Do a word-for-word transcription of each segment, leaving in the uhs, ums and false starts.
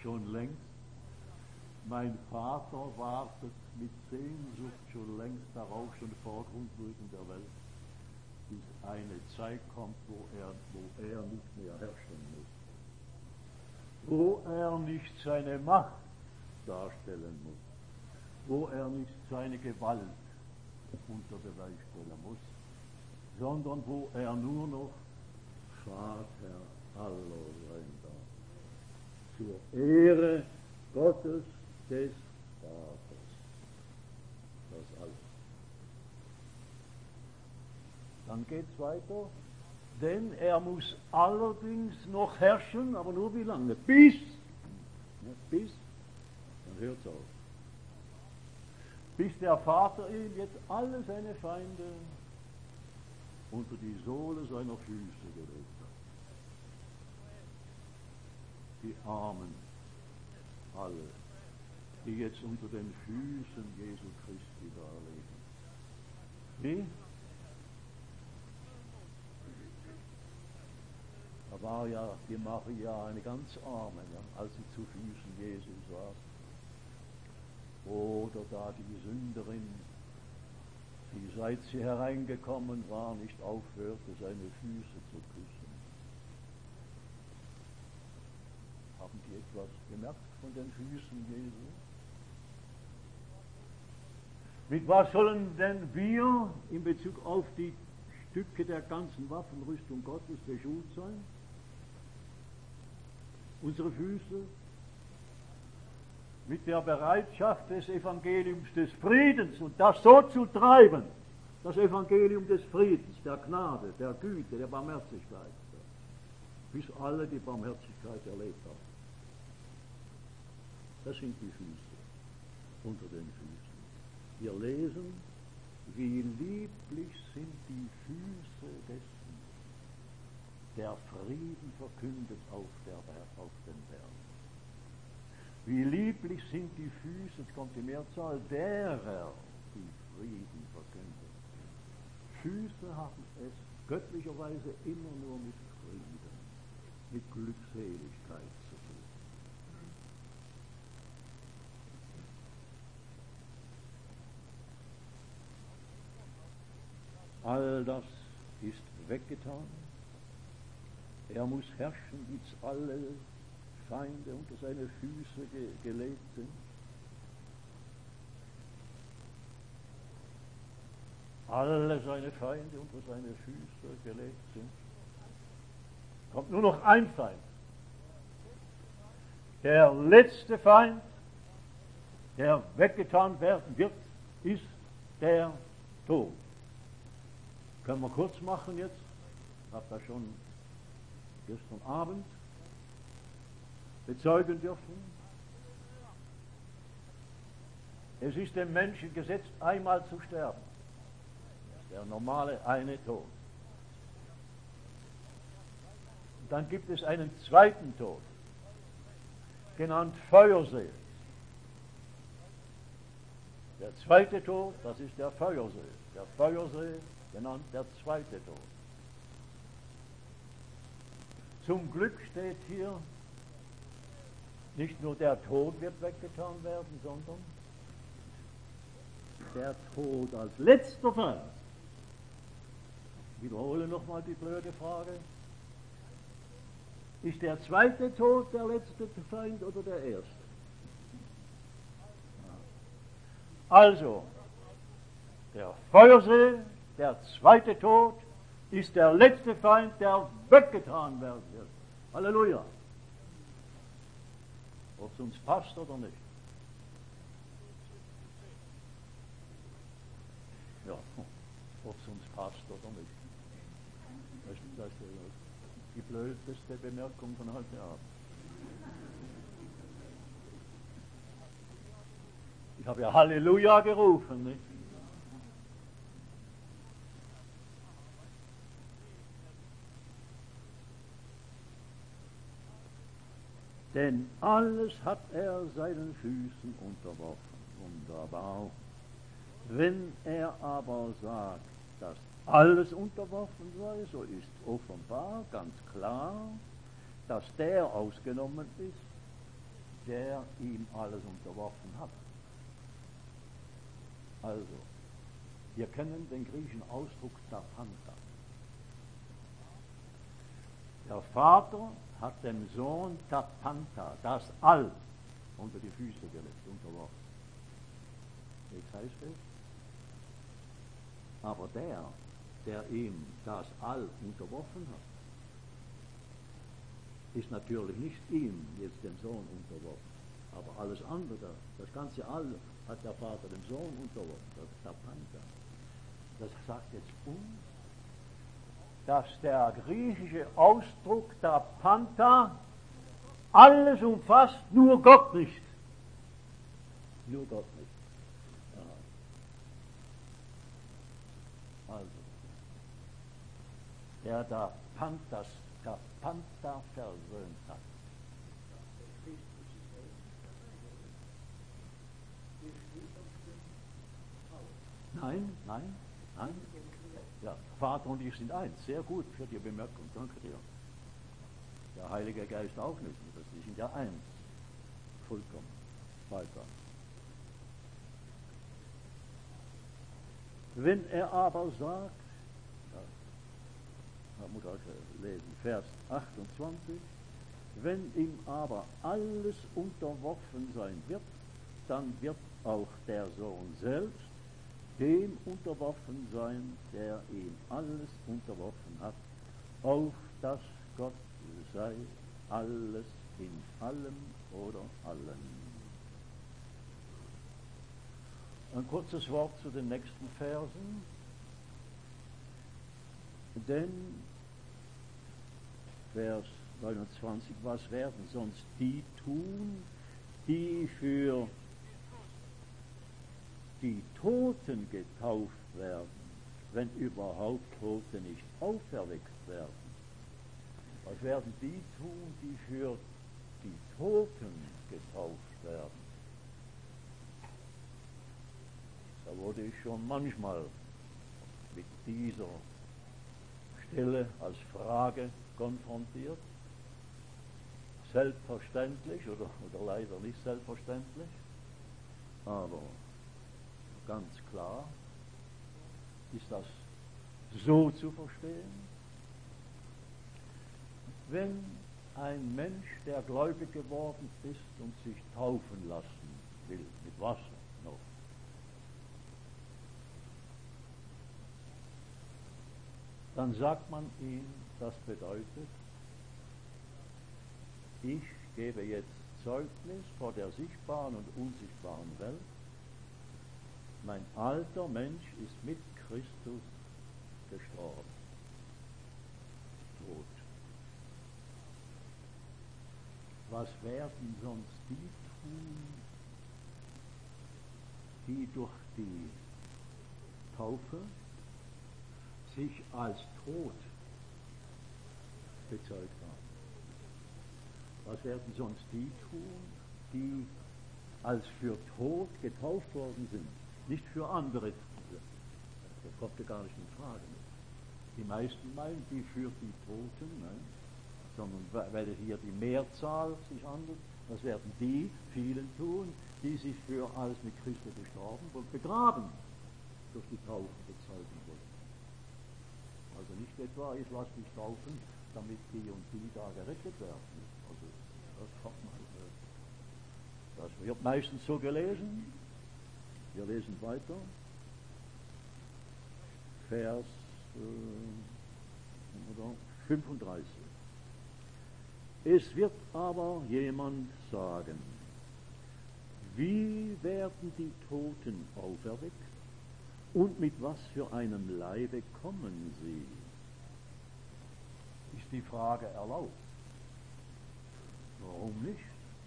schon längst. Mein Vater wartet mit Sehnsucht schon längst darauf, schon vor Grundlegung der Welt, bis eine Zeit kommt, wo er, wo er nicht mehr herrschen muss, wo er nicht seine Macht darstellen muss, wo er nicht seine Gewalt unter Beweis stellen muss, sondern wo er nur noch Vater aller sein darf, zur Ehre Gottes des Vaters. Das alles. Dann geht's weiter. Denn er muss allerdings noch herrschen, aber nur wie lange? Bis. Ja, bis. Dann hört's auf. Bis der Vater ihm jetzt alle seine Feinde unter die Sohle seiner Füße gelegt hat. Die Armen, alle, die jetzt unter den Füßen Jesu Christi da liegen. Wie? Da war ja die Maria eine ganz arme, ja, als sie zu Füßen Jesus war. Oder da die Sünderin, die seit sie hereingekommen war, nicht aufhörte, seine Füße zu küssen. Haben die etwas gemerkt von den Füßen Jesu? Mit was sollen denn wir in Bezug auf die Stücke der ganzen Waffenrüstung Gottes beschult sein? Unsere Füße mit der Bereitschaft des Evangeliums des Friedens und das so zu treiben, das Evangelium des Friedens, der Gnade, der Güte, der Barmherzigkeit, bis alle die Barmherzigkeit erlebt haben. Das sind die Füße unter den Füßen. Wir lesen, wie lieblich sind die Füße dessen, der Frieden verkündet auf, der, auf den Bergen. Wie lieblich sind die Füße, es kommt die Mehrzahl, derer, die Frieden verkündet. Füße haben es göttlicherweise immer nur mit Frieden, mit Glückseligkeit zu tun. All das ist weggetan. Er muss herrschen, bis alle Feinde unter seine Füße ge gelegt sind. Alle seine Feinde unter seine Füße gelegt sind. Kommt nur noch ein Feind. Der letzte Feind, der weggetan werden wird, ist der Tod. Können wir kurz machen jetzt? Ich habe das schon gestern Abend bezeugen dürfen. Es ist dem Menschen gesetzt, einmal zu sterben. Das ist der normale eine Tod. Und dann gibt es einen zweiten Tod, genannt Feuersee. Der zweite Tod, das ist der Feuersee. Der Feuersee, genannt der zweite Tod. Zum Glück steht hier, nicht nur der Tod wird weggetan werden, sondern der Tod als letzter Feind. Ich wiederhole nochmal die blöde Frage. Ist der zweite Tod der letzte Feind oder der erste? Also, der Feuersee, der zweite Tod, ist der letzte Feind, der weggetan werden wird. Halleluja. Ob es uns passt oder nicht. Ja, ob es uns passt oder nicht. Das ist die blödeste Bemerkung von heute Abend. Ich habe ja Halleluja gerufen, nicht? Denn alles hat er seinen Füßen unterworfen. Wunderbar. Wenn er aber sagt, dass alles unterworfen sei, so ist offenbar ganz klar, dass der ausgenommen ist, der ihm alles unterworfen hat. Also, wir kennen den griechischen Ausdruck Tapanta. Der Vater hat dem Sohn Tapanta, das All, unter die Füße gelegt, unterworfen. Jetzt heißt es, aber der, der ihm das All unterworfen hat, ist natürlich nicht ihm, jetzt dem Sohn, unterworfen. Aber alles andere, das ganze All, hat der Vater dem Sohn unterworfen, das Tapanta. Das sagt jetzt uns, dass der griechische Ausdruck Tapanta alles umfasst, nur Gott nicht. Nur Gott nicht. Ja. Also, der da Pantas, der Panther versöhnt hat. Nein, nein, nein. Ja, Vater und ich sind eins. Sehr gut für die Bemerkung. Danke dir. Der Heilige Geist auch nicht. Die sind ja eins. Vollkommen. Weiter. Wenn er aber sagt, da muss ich lesen, Vers achtundzwanzig, wenn ihm aber alles unterworfen sein wird, dann wird auch der Sohn selbst dem unterworfen sein, der ihm alles unterworfen hat, auf dass Gott sei alles in allem oder allen. Ein kurzes Wort zu den nächsten Versen. Denn, Vers neunundzwanzig, was werden sonst die tun, die für die Toten getauft werden, wenn überhaupt Tote nicht auferweckt werden? Was werden die tun, die für die Toten getauft werden? Da wurde ich schon manchmal mit dieser Stelle als Frage konfrontiert. Selbstverständlich oder, oder leider nicht selbstverständlich, aber ganz klar ist das so zu verstehen, wenn ein Mensch, der gläubig geworden ist und sich taufen lassen will, mit Wasser noch, dann sagt man ihm, das bedeutet, ich gebe jetzt Zeugnis vor der sichtbaren und unsichtbaren Welt. Mein alter Mensch ist mit Christus gestorben. Tot. Was werden sonst die tun, die durch die Taufe sich als tot bezeugt haben? Was werden sonst die tun, die als für tot getauft worden sind? Nicht für andere. Das kommt ja gar nicht in Frage. Die meisten meinen, die für die Toten, nein, sondern weil hier die Mehrzahl sich handelt, das werden die vielen tun, die sich für als mit Christus gestorben und begraben durch die Taufe bezeugen wollen. Also nicht etwa, ich lasse mich taufen, damit die und die da gerettet werden. Also das kommt mal. Das wird meistens so gelesen. Wir lesen weiter. Vers äh, fünfunddreißig. Es wird aber jemand sagen, wie werden die Toten auferweckt und mit was für einem Leibe kommen sie? Ist die Frage erlaubt? Warum nicht?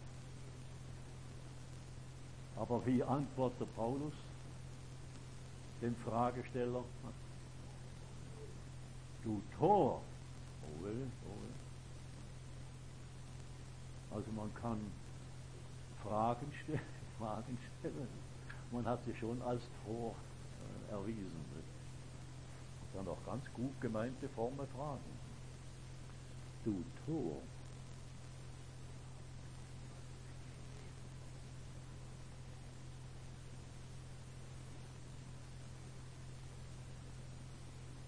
Aber wie antwortet Paulus dem Fragesteller? Du Tor! Oh will, oh will. Also man kann Fragen stellen, Fragen stellen. Man hat sie schon als Tor äh, erwiesen. Dann auch ganz gut gemeinte fromme Fragen. Du Tor!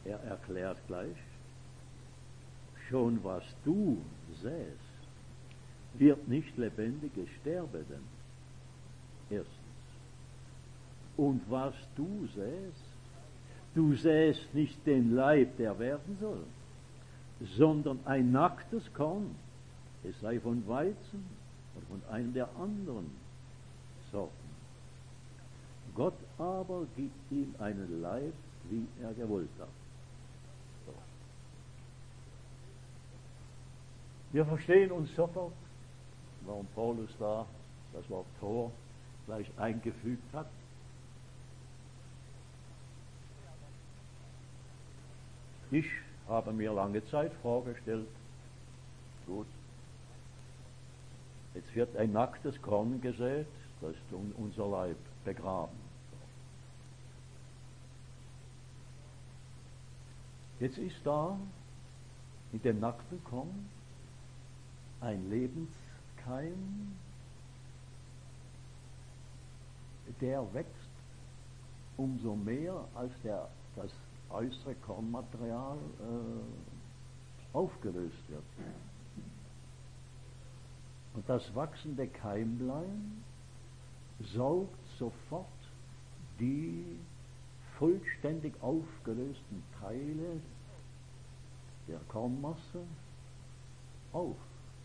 Er erklärt gleich, schon was du säst, wird nicht lebendiges Sterbenden. Erstens. Und was du säst, du säst nicht den Leib, der werden soll, sondern ein nacktes Korn, es sei von Weizen oder von einem der anderen Sorten. Gott aber gibt ihm einen Leib, wie er gewollt hat. So. Wir verstehen uns sofort, warum Paulus da das Wort Tor gleich eingefügt hat. Ich habe mir lange Zeit vorgestellt, gut, jetzt wird ein nacktes Korn gesät, das ist unser Leib begraben. Jetzt ist da in dem nackten Korn ein Lebenskeim, der wächst umso mehr, als der, das äußere Kornmaterial äh, aufgelöst wird. Und das wachsende Keimlein saugt sofort die vollständig aufgelösten Teile der Kornmasse auf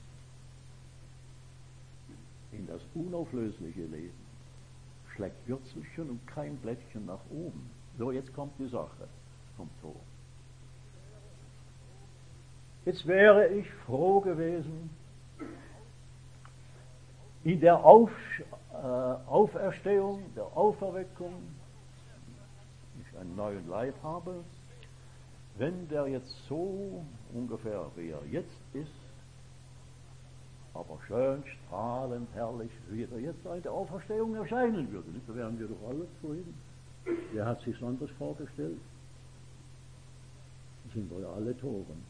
in das unauflösliche Leben, schlägt Würzelchen und kein Blättchen nach oben. So, jetzt kommt die Sache vom Tor. Jetzt wäre ich froh gewesen, in der Auf, äh, Auferstehung, der Auferweckung, ich einen neuen Leib habe, wenn der jetzt so ungefähr wie er jetzt ist, aber schön, strahlend, herrlich, wie er jetzt in der Auferstehung erscheinen würde. Da wären wir doch alle zufrieden. Wer hat sich anders vorgestellt? Das sind wir ja alle Toren.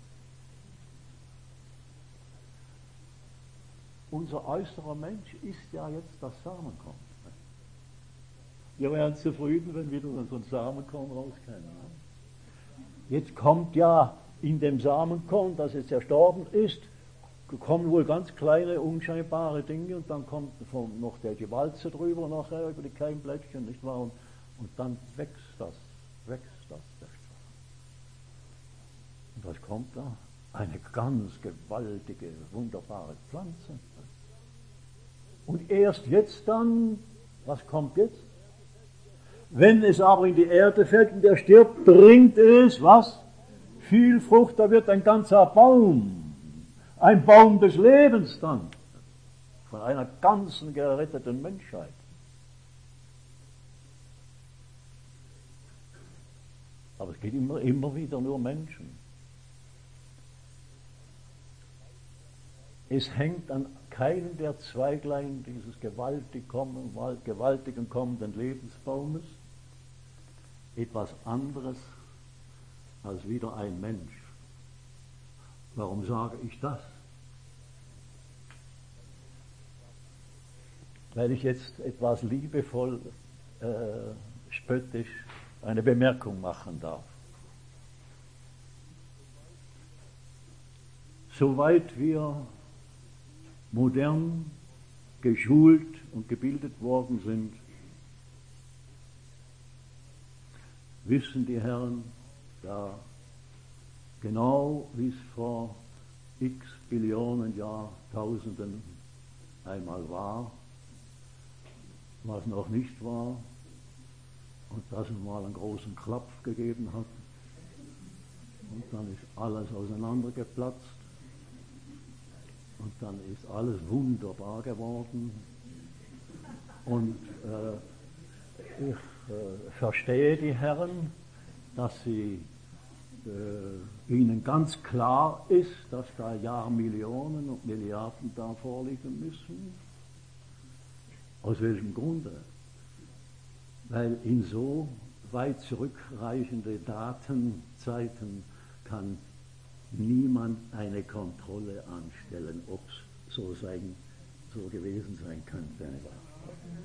Unser äußerer Mensch ist ja jetzt das Samenkorn. Wir wären zufrieden, wenn wieder so ein Samenkorn rauskäme. Jetzt kommt ja in dem Samenkorn, das jetzt erstorben ist, kommen wohl ganz kleine, unscheinbare Dinge und dann kommt vom, noch der Gewalze drüber, nachher über die Keimblättchen, nicht wahr? Und, und dann wächst das, wächst das, der Strauch. Und was kommt da? Eine ganz gewaltige, wunderbare Pflanze. Und erst jetzt dann, was kommt jetzt? Wenn es aber in die Erde fällt und er stirbt, bringt es, was? Viel Frucht, da wird ein ganzer Baum. Ein Baum des Lebens dann. Von einer ganzen geretteten Menschheit. Aber es geht immer, immer wieder nur Menschen. Es hängt an keinem der Zweiglein dieses gewaltig kommen, gewaltigen kommenden Lebensbaumes etwas anderes als wieder ein Mensch. Warum sage ich das? Weil ich jetzt etwas liebevoll, äh, spöttisch eine Bemerkung machen darf. Soweit wir modern, geschult und gebildet worden sind, wissen die Herren ja genau, wie es vor x Billionen Jahrtausenden einmal war, was noch nicht war, und dass es mal einen großen Klapf gegeben hat, und dann ist alles auseinandergeplatzt, und dann ist alles wunderbar geworden, und äh, ich äh, verstehe die Herren, dass sie äh, ihnen ganz klar ist, dass da Jahrmillionen und Milliarden da vorliegen müssen. Aus welchem Grunde? Weil in so weit zurückreichende Datenzeiten kann niemand eine Kontrolle anstellen, ob es so sein, so gewesen sein könnte.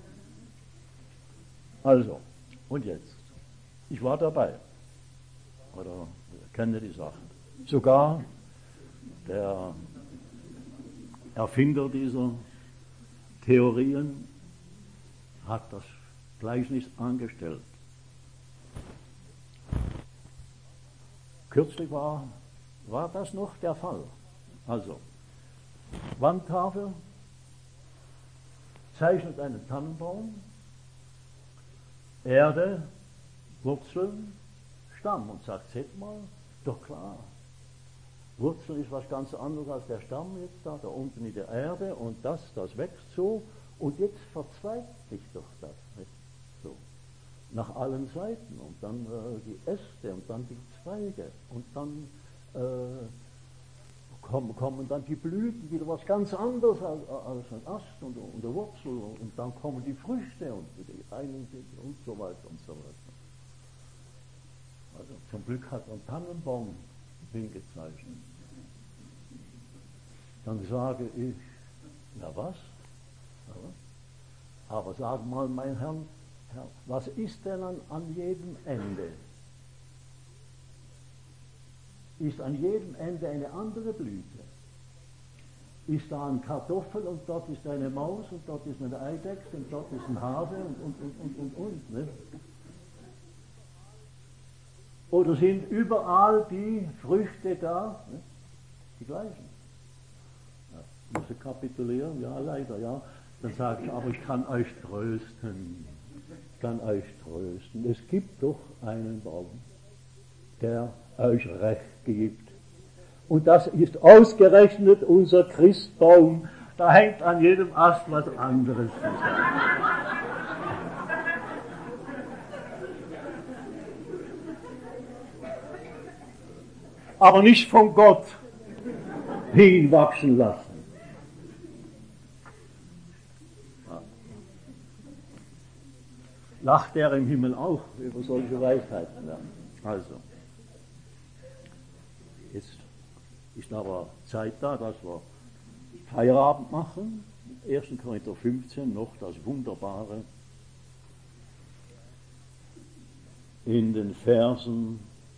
Also, und jetzt? Ich war dabei. oder kenne die Sachen. Sogar der Erfinder dieser Theorien hat das Gleichnis angestellt. Kürzlich war, war das noch der Fall. Also, Wandtafel zeichnet einen Tannenbaum, Erde, Wurzeln, Stamm und sagt, seht mal, doch klar, Wurzel ist was ganz anderes als der Stamm jetzt da, da unten in der Erde und das, das wächst so und jetzt verzweigt sich doch das, nicht? So, nach allen Seiten und dann äh, die Äste und dann die Zweige und dann äh, kommen, kommen dann die Blüten, wieder was ganz anderes als, als ein Ast und, und der Wurzel und dann kommen die Früchte und die einen und so weiter und so weiter. Also zum Glück hat ein Tannenbaum hingezeichnet. Dann sage ich, na was? Na was? Aber sag mal, mein Herr, Herr, was ist denn an, an jedem Ende? Ist an jedem Ende eine andere Blüte? Ist da ein Kartoffel und dort ist eine Maus und dort ist eine Eidechse und dort ist ein Hase und und und und und und. Ne? Oder sind überall die Früchte da, ne? Die gleichen? Ja, muss ich kapitulieren? Ja, leider, ja. Dann sage ich, aber ich kann euch trösten. Ich kann euch trösten. Es gibt doch einen Baum, der euch Recht gibt. Und das ist ausgerechnet unser Christbaum. Da hängt an jedem Ast was anderes zusammen. Aber nicht von Gott hinwachsen lassen. Lacht er im Himmel auch über solche Weisheiten? Ja. Also, jetzt ist aber Zeit da, dass wir Feierabend machen. erster Korinther fünfzehn, noch das Wunderbare in den Versen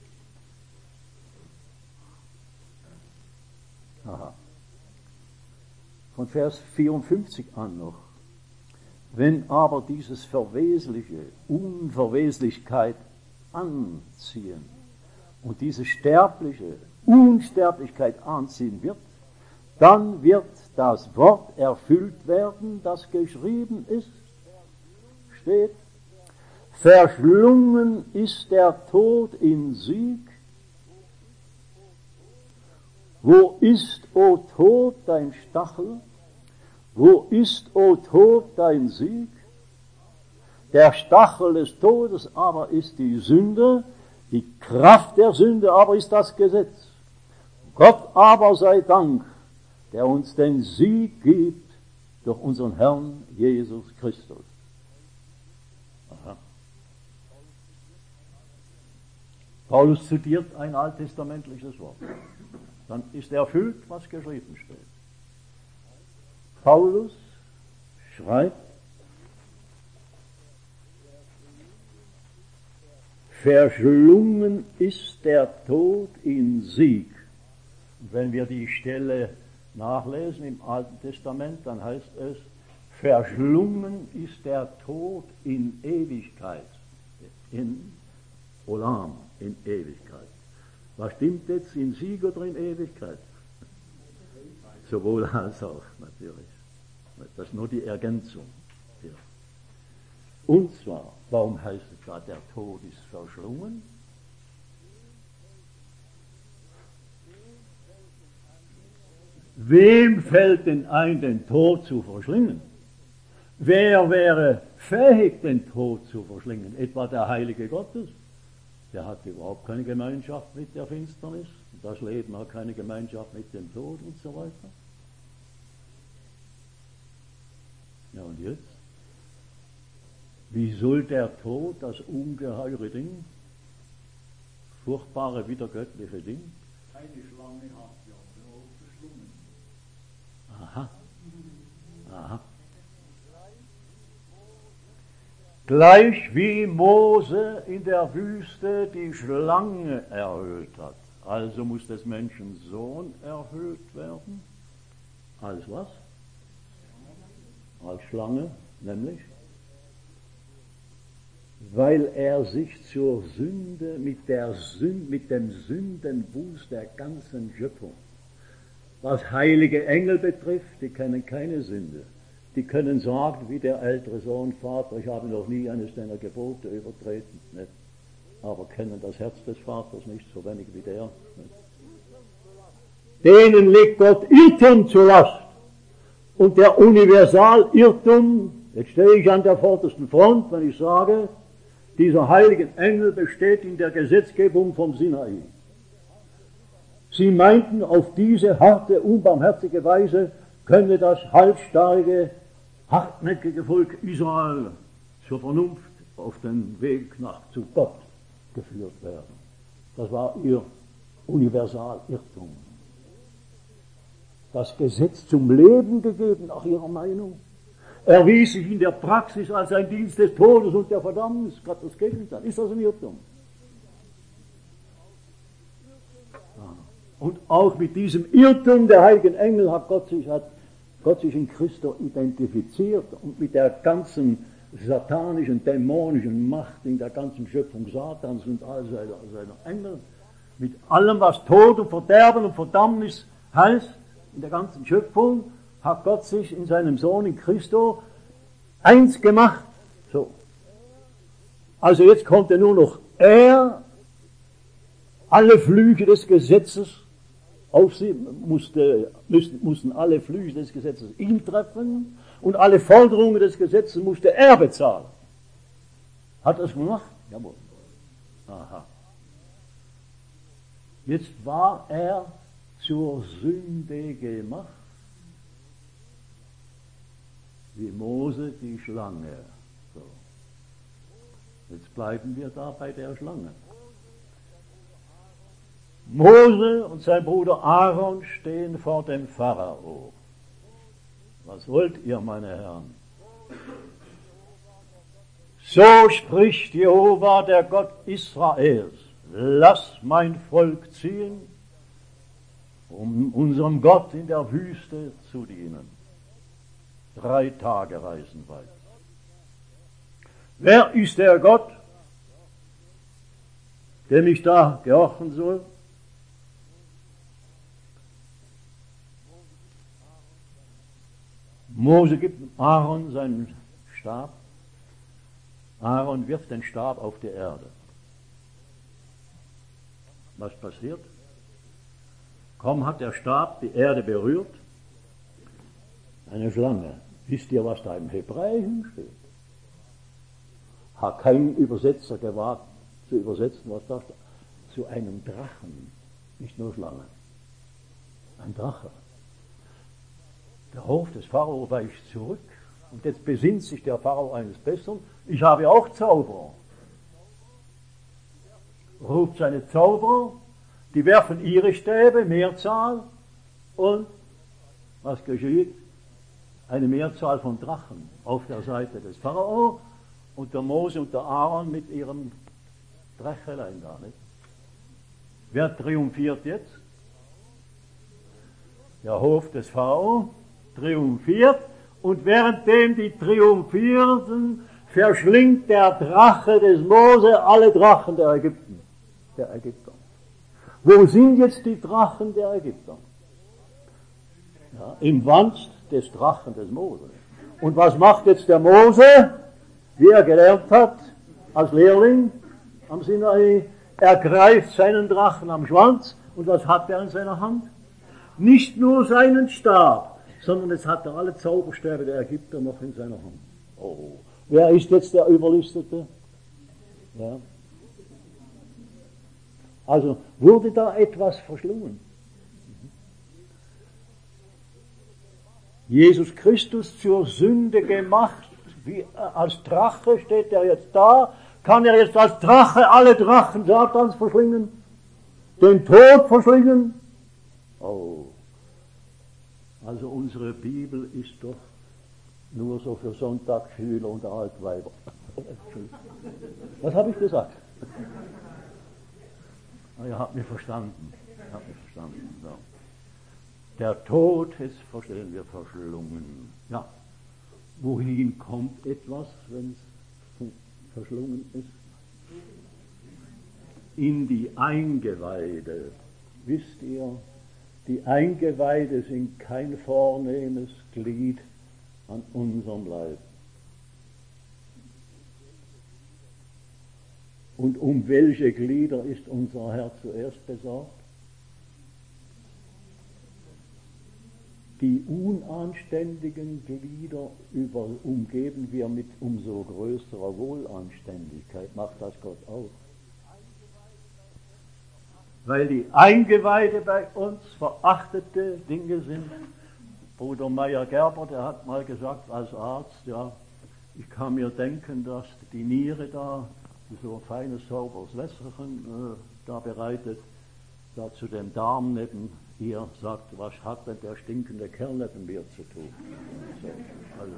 Aha. Von Vers vierundfünfzig an noch. Wenn aber dieses Verwesliche Unverweslichkeit anziehen und diese sterbliche Unsterblichkeit anziehen wird, dann wird das Wort erfüllt werden, das geschrieben ist, steht, verschlungen ist der Tod in Sieg. Wo ist, o Tod, dein Stachel? Wo ist, o Tod, dein Sieg? Der Stachel des Todes aber ist die Sünde, die Kraft der Sünde aber ist das Gesetz. Gott aber sei Dank, der uns den Sieg gibt durch unseren Herrn Jesus Christus. Aha. Paulus zitiert ein alttestamentliches Wort. Dann ist erfüllt, was geschrieben steht. Paulus schreibt, verschlungen ist der Tod in Sieg. Und wenn wir die Stelle nachlesen im Alten Testament, dann heißt es, verschlungen ist der Tod in Ewigkeit, in Olam, in Ewigkeit. Was stimmt jetzt, in Sieg oder in Ewigkeit? Sowohl als auch, natürlich. Das ist nur die Ergänzung hier. Und zwar, warum heißt es da, der Tod ist verschlungen? Wem fällt denn ein, den Tod zu verschlingen? Wer wäre fähig, den Tod zu verschlingen? Etwa der Heilige Gottes? Der hat überhaupt keine Gemeinschaft mit der Finsternis. Das Leben hat keine Gemeinschaft mit dem Tod und so weiter. Ja, und jetzt? Wie soll der Tod, das ungeheure Ding, furchtbare, widergöttliche Ding? Eine Schlange hat ja auch verschlungen. Aha. Aha. Gleich wie Mose in der Wüste die Schlange erhöht hat. Also muss des Menschen Sohn erhöht werden. Als was? Als Schlange, nämlich, weil er sich zur Sünde mit, der Sünd, mit dem Sündenbuß der ganzen Schöpfung, was heilige Engel betrifft, die kennen keine Sünde. Die können sagen, wie der ältere Sohn, Vater, ich habe noch nie eines deiner Gebote übertreten, nicht? Aber kennen das Herz des Vaters nicht, so wenig wie der. Nicht? Denen legt Gott Irrtum zur Last. Und der Universalirrtum, jetzt stehe ich an der vordersten Front, wenn ich sage, dieser heiligen Engel besteht in der Gesetzgebung vom Sinai. Sie meinten, auf diese harte, unbarmherzige Weise könne das halsstarrige, hartnäckige Volk Israel zur Vernunft auf den Weg nach zu Gott geführt werden. Das war ihr Universalirrtum. Das Gesetz zum Leben gegeben, nach ihrer Meinung, erwies sich in der Praxis als ein Dienst des Todes und der Verdammnis. Gerade das Gegenteil. Ist das ein Irrtum? Und auch mit diesem Irrtum der heiligen Engel hat Gott sich, hat Gott sich in Christus identifiziert und mit der ganzen satanischen, dämonischen Macht in der ganzen Schöpfung Satans und all seiner, seiner Engel, mit allem, was Tod und Verderben und Verdammnis heißt, in der ganzen Schöpfung, hat Gott sich in seinem Sohn in Christo eins gemacht. So. Also jetzt konnte nur noch er alle Flüche des Gesetzes auf sie, musste, müssten, mussten alle Flüche des Gesetzes ihn treffen und alle Forderungen des Gesetzes musste er bezahlen. Hat er es gemacht? Jawohl. Aha. Jetzt war er zur Sünde gemacht, wie Mose die Schlange. So. Jetzt bleiben wir da bei der Schlange. Mose und sein Bruder Aaron stehen vor dem Pharao. Was wollt ihr, meine Herren? So spricht Jehova, der Gott Israels: Lass mein Volk ziehen, um unserem Gott in der Wüste zu dienen. Drei Tage reisen weit. Wer ist der Gott, dem ich da gehorchen soll? Mose gibt Aaron seinen Stab. Aaron wirft den Stab auf die Erde. Was passiert? Kaum hat der Stab die Erde berührt, eine Schlange. Wisst ihr, was da im Hebräischen steht? Hat kein Übersetzer gewagt zu übersetzen, was da steht. Zu einem Drachen, nicht nur Schlange. Ein Drache. Der Hof des Pharao weicht zurück und jetzt besinnt sich der Pharao eines Besseren. Ich habe auch Zauberer. Ruft seine Zauberer, die werfen ihre Stäbe, Mehrzahl, und was geschieht? Eine Mehrzahl von Drachen auf der Seite des Pharao und der Mose und der Aaron mit ihrem Drachelein da, nicht? Wer triumphiert jetzt? Der Hof des Pharao triumphiert, und währenddem die triumphierten, verschlingt der Drache des Mose alle Drachen der Ägypten, der Ägypter. Wo sind jetzt die Drachen der Ägypter? Ja, im Wanst des Drachen des Mose. Und was macht jetzt der Mose, wie er gelernt hat, als Lehrling am Sinai? Er greift seinen Drachen am Schwanz, und was hat er in seiner Hand? Nicht nur seinen Stab, sondern es hat er alle Zauberstäbe der Ägypter noch in seiner Hand. Oh. Wer ist jetzt der Überlistete? Ja. Also wurde da etwas verschlungen. Jesus Christus zur Sünde gemacht, wie als Drache steht er jetzt da. Kann er jetzt als Drache alle Drachen Satans verschlingen? Den Tod verschlingen? Oh. Also unsere Bibel ist doch nur so für Sonntagsschüler und Altweiber. Was habe ich gesagt? Ah, ihr habt mich verstanden. Ihr habt mich verstanden. So. Der Tod ist, verstehen wir, verschlungen. Ja. Wohin kommt etwas, wenn es verschlungen ist? In die Eingeweide. Wisst ihr, die Eingeweide sind kein vornehmes Glied an unserem Leib. Und um welche Glieder ist unser Herr zuerst besorgt? Die unanständigen Glieder über, umgeben wir mit umso größerer Wohlanständigkeit. Macht das Gott auch. Weil die Eingeweide bei uns verachtete Dinge sind. Bruder Meyer-Gerber, der hat mal gesagt als Arzt, ja, ich kann mir denken, dass die Niere da so feines, sauberes Wässerchen äh, da bereitet, da zu dem Darm neben ihr sagt, was hat denn der stinkende Kerl neben mir zu tun? So, also.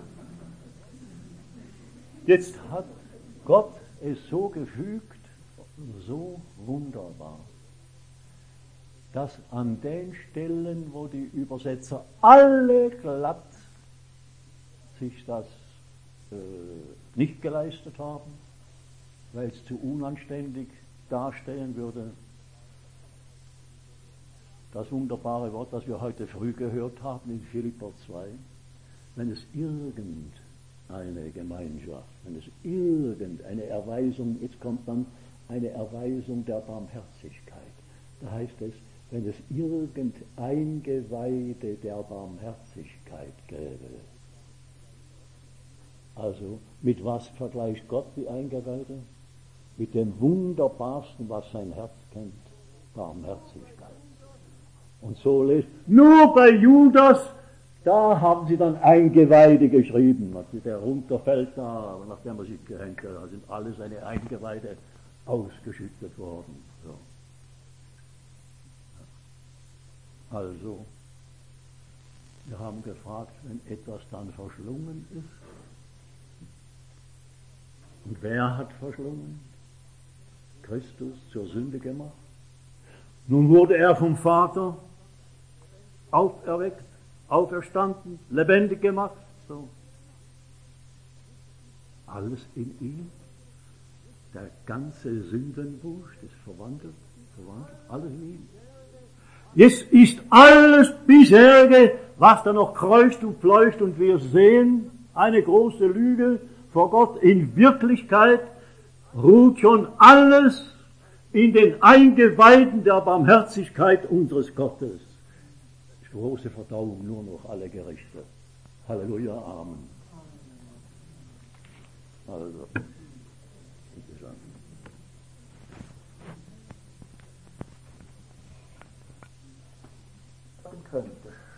Jetzt hat Gott es so gefügt, so wunderbar, dass an den Stellen, wo die Übersetzer alle glatt sich das äh, nicht geleistet haben, weil es zu unanständig darstellen würde, das wunderbare Wort, das wir heute früh gehört haben in Philipper zwei, wenn es irgendeine Gemeinschaft, wenn es irgendeine Erweisung, jetzt kommt dann eine Erweisung der Barmherzigkeit, da heißt es, wenn es irgendein Geweide der Barmherzigkeit gäbe. Also, mit was vergleicht Gott die Eingeweide? Mit dem Wunderbarsten, was sein Herz kennt, Barmherzigkeit. Und so lest, nur bei Judas, da haben sie dann Eingeweide geschrieben, als der runterfällt da, nachdem er sich gehängt hat, da sind alle seine Eingeweide ausgeschüttet worden. So. Also, wir haben gefragt, wenn etwas dann verschlungen ist, und wer hat verschlungen? Christus zur Sünde gemacht. Nun wurde er vom Vater auferweckt, auferstanden, lebendig gemacht. So. Alles in ihm. Der ganze Sündenwust ist verwandelt, verwandelt, alles in ihm. Jetzt ist alles bisherige, was da noch kreucht und fleucht, und wir sehen eine große Lüge vor Gott. In Wirklichkeit ruht schon alles in den Eingeweiden der Barmherzigkeit unseres Gottes. Große Verdauung, nur noch alle Gerichte. Halleluja, Amen. Also, bitte schön. Könnte.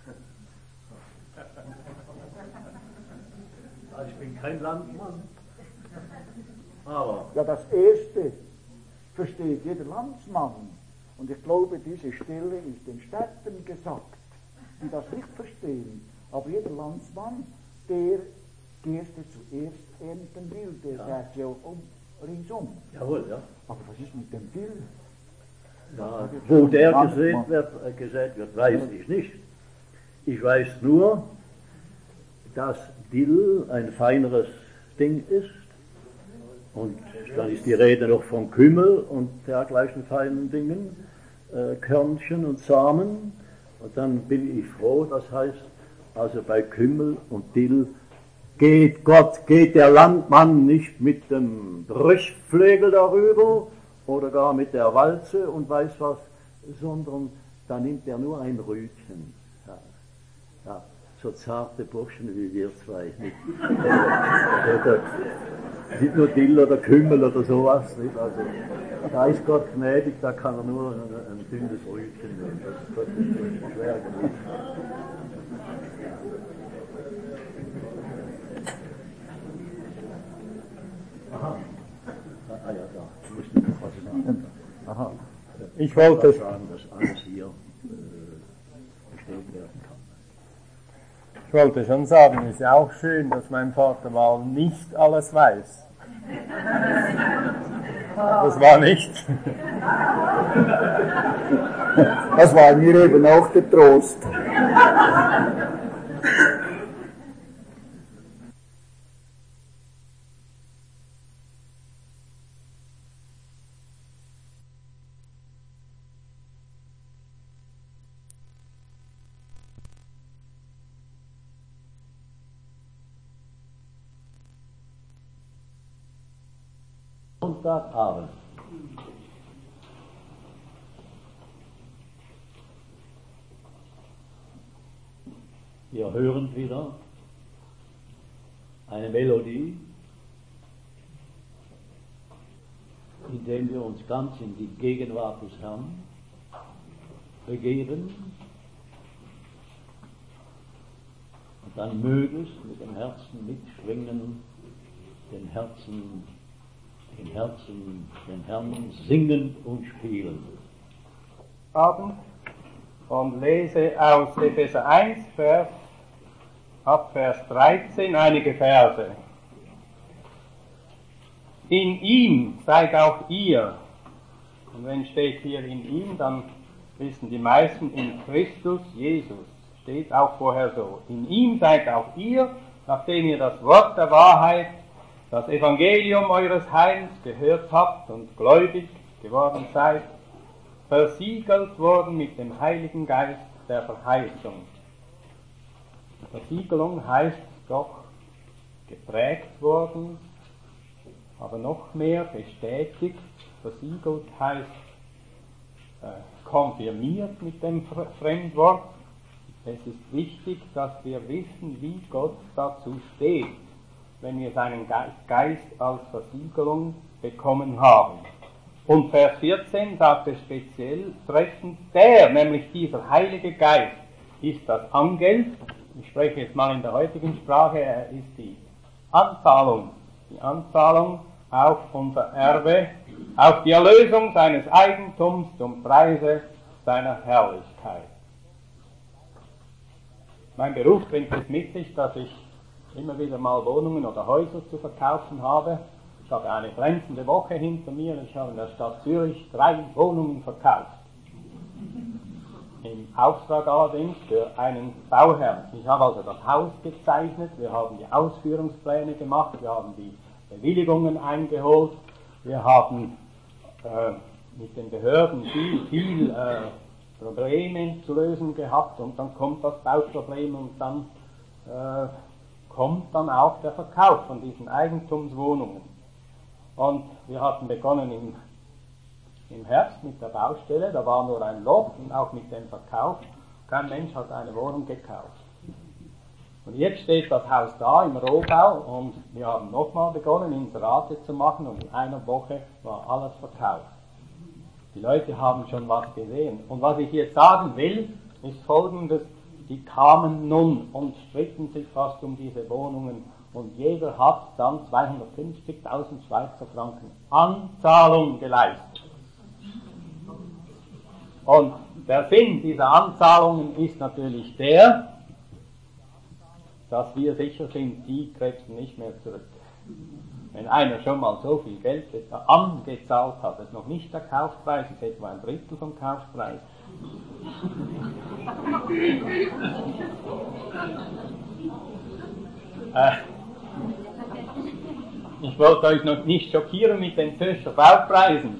Ich bin kein Landmann. Aber Ja, das Erste versteht jeder Landsmann. Und ich glaube, diese Stelle ist den Städten gesagt, die das nicht verstehen. Aber jeder Landsmann, der die Erste zuerst ernten will, der ja. sagt ja um, ringsum. Jawohl, ja. Aber was ist mit dem Dill? Ja, wo der gesät wird, äh, gesät wird, weiß ich nicht. Ich weiß nur, dass Dill ein feineres Ding ist. Und dann ist die Rede noch von Kümmel und dergleichen feinen Dingen, äh, Körnchen und Samen. Und dann bin ich froh, das heißt, also bei Kümmel und Dill geht Gott, geht der Landmann nicht mit dem Brüchflegel darüber oder gar mit der Walze und weiß was, sondern da nimmt er nur ein Rütchen. Ja, ja, so zarte Burschen wie wir zwei. Nicht, oder, nicht nur Dill oder Kümmel oder sowas. Nicht? Also, da ist Gott gnädig, da kann er nur ein, ein dünnes Rütchen nehmen. Das ist Gott nicht schwer genug. Aha. Ah ja, da. Ich muss nicht noch was sagen. Aha. Ich wollte sagen, dass alles hier äh, bestätigt werden kann. Ich wollte schon sagen, es ist ja auch schön, dass mein Vater mal nicht alles weiß. Das war nicht. Das war mir eben auch der Trost. Sonntagabend. Wir hören wieder eine Melodie, indem wir uns ganz in die Gegenwart des Herrn begeben und dann möglichst mit dem Herzen mitschwingen, den Herzen, den Herzen, den Herrn singen und spielen. Abend und lese aus Epheser eins, Vers, ab Vers dreizehn einige Verse. In ihm seid auch ihr, und wenn steht hier in ihm, dann wissen die meisten in Christus Jesus, steht auch vorher so. In ihm seid auch ihr, nachdem ihr das Wort der Wahrheit, das Evangelium eures Heils gehört habt und gläubig geworden seid, versiegelt worden mit dem Heiligen Geist der Verheißung. Versiegelung heißt doch geprägt worden, aber noch mehr bestätigt. Versiegelt heißt äh, konfirmiert mit dem Fremdwort. Es ist wichtig, dass wir wissen, wie Gott dazu steht, wenn wir seinen Geist als Versiegelung bekommen haben. Und Vers vierzehn sagt es speziell treffend, der, nämlich dieser Heilige Geist, ist das Angeld. Ich spreche jetzt mal in der heutigen Sprache, er ist die Anzahlung, die Anzahlung auf unser Erbe, auf die Erlösung seines Eigentums zum Preise seiner Herrlichkeit. Mein Beruf bringt es mit sich, dass ich immer wieder mal Wohnungen oder Häuser zu verkaufen habe. Ich habe eine glänzende Woche hinter mir. Ich habe in der Stadt Zürich drei Wohnungen verkauft. Im Auftrag allerdings für einen Bauherrn. Ich habe also das Haus gezeichnet, wir haben die Ausführungspläne gemacht, wir haben die Bewilligungen eingeholt, wir haben äh, mit den Behörden viel, viel äh, Probleme zu lösen gehabt und dann kommt das Bauproblem und dann äh, kommt dann auch der Verkauf von diesen Eigentumswohnungen. Und wir hatten begonnen im, im Herbst mit der Baustelle, da war nur ein Loch und auch mit dem Verkauf. Kein Mensch hat eine Wohnung gekauft. Und jetzt steht das Haus da im Rohbau und wir haben nochmal begonnen, Inserate zu machen und in einer Woche war alles verkauft. Die Leute haben schon was gesehen. Und was ich jetzt sagen will, ist Folgendes: Die kamen nun und stritten sich fast um diese Wohnungen und jeder hat dann zweihundertfünfzigtausend Schweizer Franken Anzahlung geleistet. Und der Sinn dieser Anzahlungen ist natürlich der, dass wir sicher sind, die krebsen nicht mehr zurück. Wenn einer schon mal so viel Geld angezahlt hat, das ist noch nicht der Kaufpreis, ist etwa ein Drittel vom Kaufpreis. äh, ich wollte euch noch nicht schockieren mit den Zürcher Baupreisen.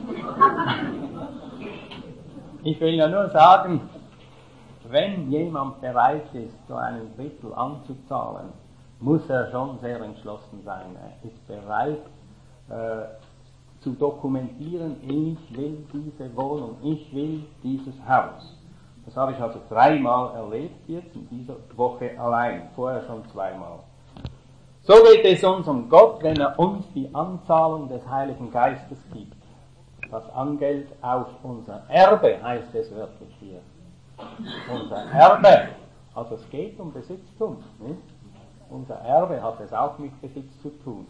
Ich will ja nur sagen, wenn jemand bereit ist, so einen Drittel anzuzahlen, muss er schon sehr entschlossen sein. Er ist bereit äh, zu dokumentieren, ich will diese Wohnung, ich will dieses Haus. Das habe ich also dreimal erlebt jetzt in dieser Woche allein, vorher schon zweimal. So geht es unserem Gott, wenn er uns die Anzahlung des Heiligen Geistes gibt. Das Angeld auf unser Erbe, heißt es wörtlich hier. Unser Erbe, also es geht um Besitztum, nicht? Unser Erbe hat es auch mit Besitz zu tun.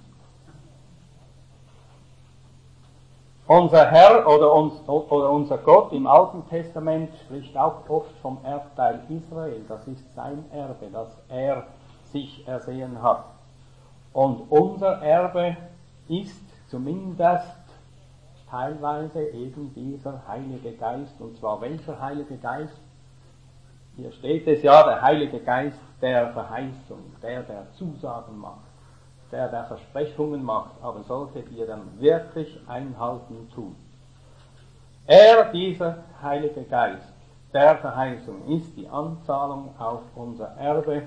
Unser Herr oder, uns, oder unser Gott im Alten Testament spricht auch oft vom Erbteil Israel. Das ist sein Erbe, das er sich ersehen hat. Und unser Erbe ist zumindest teilweise eben dieser Heilige Geist. Und zwar welcher Heilige Geist? Hier steht es ja, der Heilige Geist der Verheißung, der, der Zusagen macht, der, der Versprechungen macht, aber solche, die er dann wirklich einhalten tut. Er, dieser Heilige Geist der Verheißung, ist die Anzahlung auf unser Erbe.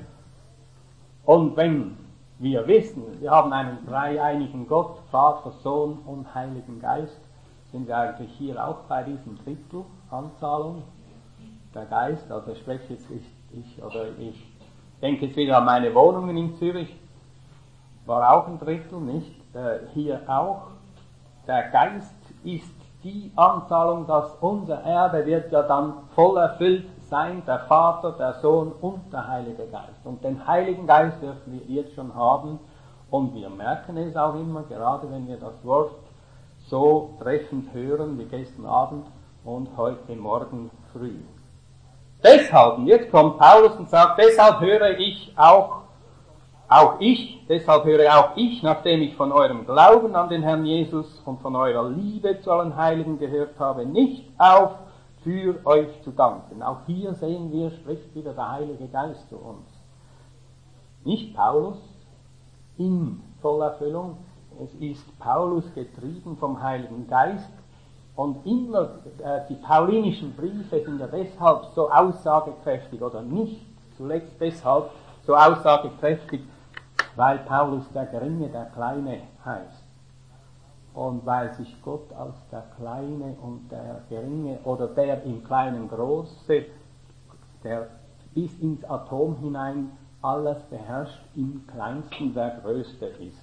Und wenn wir wissen, wir haben einen dreieinigen Gott, Vater, Sohn und Heiligen Geist, sind wir eigentlich hier auch bei diesem Drittel Anzahlung. Der Geist, also ich spreche jetzt ich, ich oder ich denke jetzt wieder an meine Wohnungen in Zürich, war auch ein Drittel, nicht? Äh, hier auch. Der Geist ist die Anzahlung, dass unser Erbe wird ja dann voll erfüllt sein, der Vater, der Sohn und der Heilige Geist. Und den Heiligen Geist dürfen wir jetzt schon haben und wir merken es auch immer, gerade wenn wir das Wort so treffend hören wie gestern Abend und heute Morgen früh. Deshalb, und jetzt kommt Paulus und sagt, deshalb höre ich auch, auch ich, deshalb höre auch ich, nachdem ich von eurem Glauben an den Herrn Jesus und von eurer Liebe zu allen Heiligen gehört habe, nicht auf, für euch zu danken. Auch hier sehen wir, spricht wieder der Heilige Geist zu uns. Nicht Paulus in Vollerfüllung, es ist Paulus getrieben vom Heiligen Geist. Und immer äh, die paulinischen Briefe sind ja deshalb so aussagekräftig oder nicht zuletzt deshalb so aussagekräftig, weil Paulus der Geringe, der Kleine heißt. Und weil sich Gott als der Kleine und der Geringe oder der im Kleinen Große, der bis ins Atom hinein alles beherrscht, im Kleinsten der Größte ist.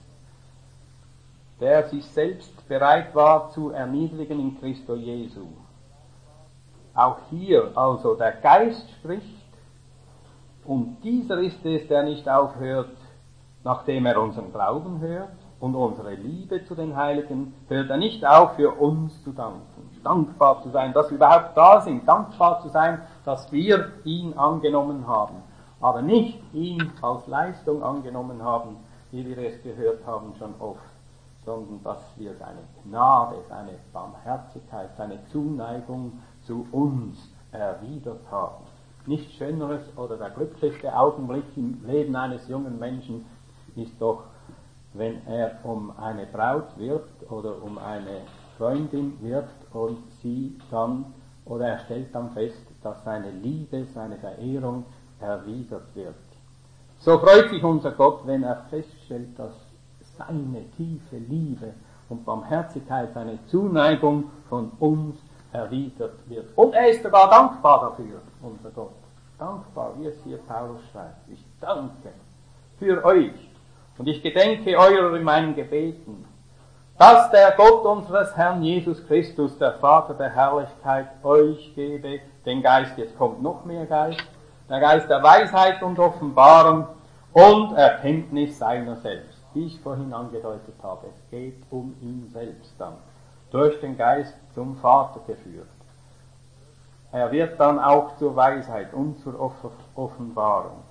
Der sich selbst bereit war zu erniedrigen in Christo Jesu. Auch hier also der Geist spricht und dieser ist es, der nicht aufhört, nachdem er unseren Glauben hört und unsere Liebe zu den Heiligen, hört er nicht auf, für uns zu danken, dankbar zu sein, dass wir überhaupt da sind, dankbar zu sein, dass wir ihn angenommen haben, aber nicht ihn als Leistung angenommen haben, wie wir es gehört haben schon oft, sondern dass wir seine Gnade, seine Barmherzigkeit, seine Zuneigung zu uns erwidert haben. Nichts Schöneres oder der glücklichste Augenblick im Leben eines jungen Menschen ist doch, wenn er um eine Braut wirbt oder um eine Freundin wirbt und sie dann, oder er stellt dann fest, dass seine Liebe, seine Verehrung erwidert wird. So freut sich unser Gott, wenn er feststellt, dass seine tiefe Liebe und Barmherzigkeit, seine Zuneigung von uns erwidert wird. Und er ist sogar dankbar dafür, unser Gott. Dankbar, wie es hier Paulus schreibt. Ich danke für euch und ich gedenke eurer in meinen Gebeten, dass der Gott unseres Herrn Jesus Christus, der Vater der Herrlichkeit, euch gebe den Geist, jetzt kommt noch mehr Geist, der Geist der Weisheit und Offenbarung und Erkenntnis seiner selbst. Wie ich vorhin angedeutet habe, es geht um ihn selbst dann, durch den Geist zum Vater geführt. Er wird dann auch zur Weisheit und zur Offenbarung.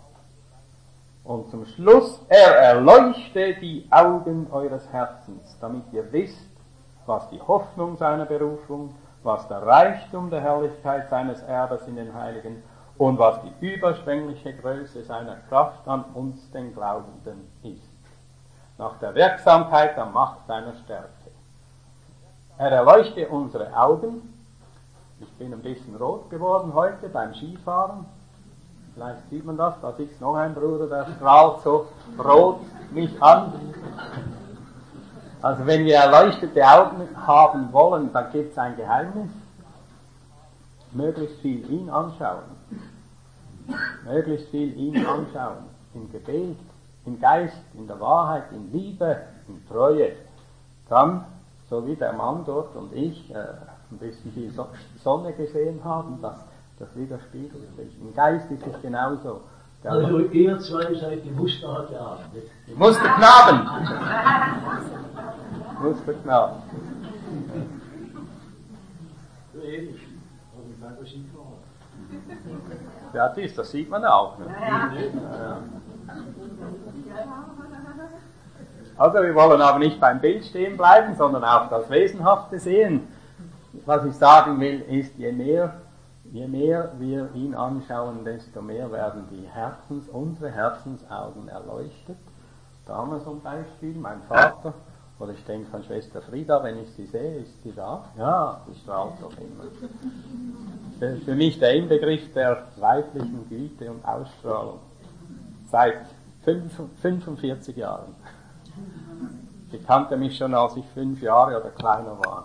Und zum Schluss, er erleuchte die Augen eures Herzens, damit ihr wisst, was die Hoffnung seiner Berufung, was der Reichtum der Herrlichkeit seines Erbes in den Heiligen und was die überschwängliche Größe seiner Kraft an uns, den Glaubenden, ist. Nach der Wirksamkeit der Macht seiner Stärke. Er erleuchte unsere Augen. Ich bin ein bisschen rot geworden heute beim Skifahren. Vielleicht sieht man das, da sitzt noch ein Bruder, der strahlt so rot mich an. Also wenn wir erleuchtete Augen haben wollen, dann gibt es ein Geheimnis. Möglichst viel ihn anschauen. Möglichst viel ihn anschauen. Im Gebet, im Geist, in der Wahrheit, in Liebe, in Treue. Dann, so wie der Mann dort und ich, äh, ein bisschen viel Sonne gesehen haben, das, das widerspiegelt sich. Im Geist ist es genauso. Der also ihr zwei seid die Musterharte Abend. Musterknaben! Musterknaben. So ähnlich. Also ich sage, Ski fahren. Ja, das, das sieht man auch. Ne? Ja, ja. Also wir wollen aber nicht beim Bild stehen bleiben, sondern auch das Wesenhafte sehen. Was ich sagen will, ist, je mehr, je mehr wir ihn anschauen, desto mehr werden die Herzens, unsere Herzensaugen erleuchtet. Dame zum Beispiel, mein Vater, oder ich denke an Schwester Frieda, wenn ich sie sehe, ist sie da? Ja, sie strahlt doch immer. Für, für mich der Inbegriff der weiblichen Güte und Ausstrahlung. Seit fünfundvierzig Jahren. Sie kannte mich schon, als ich fünf Jahre oder kleiner war.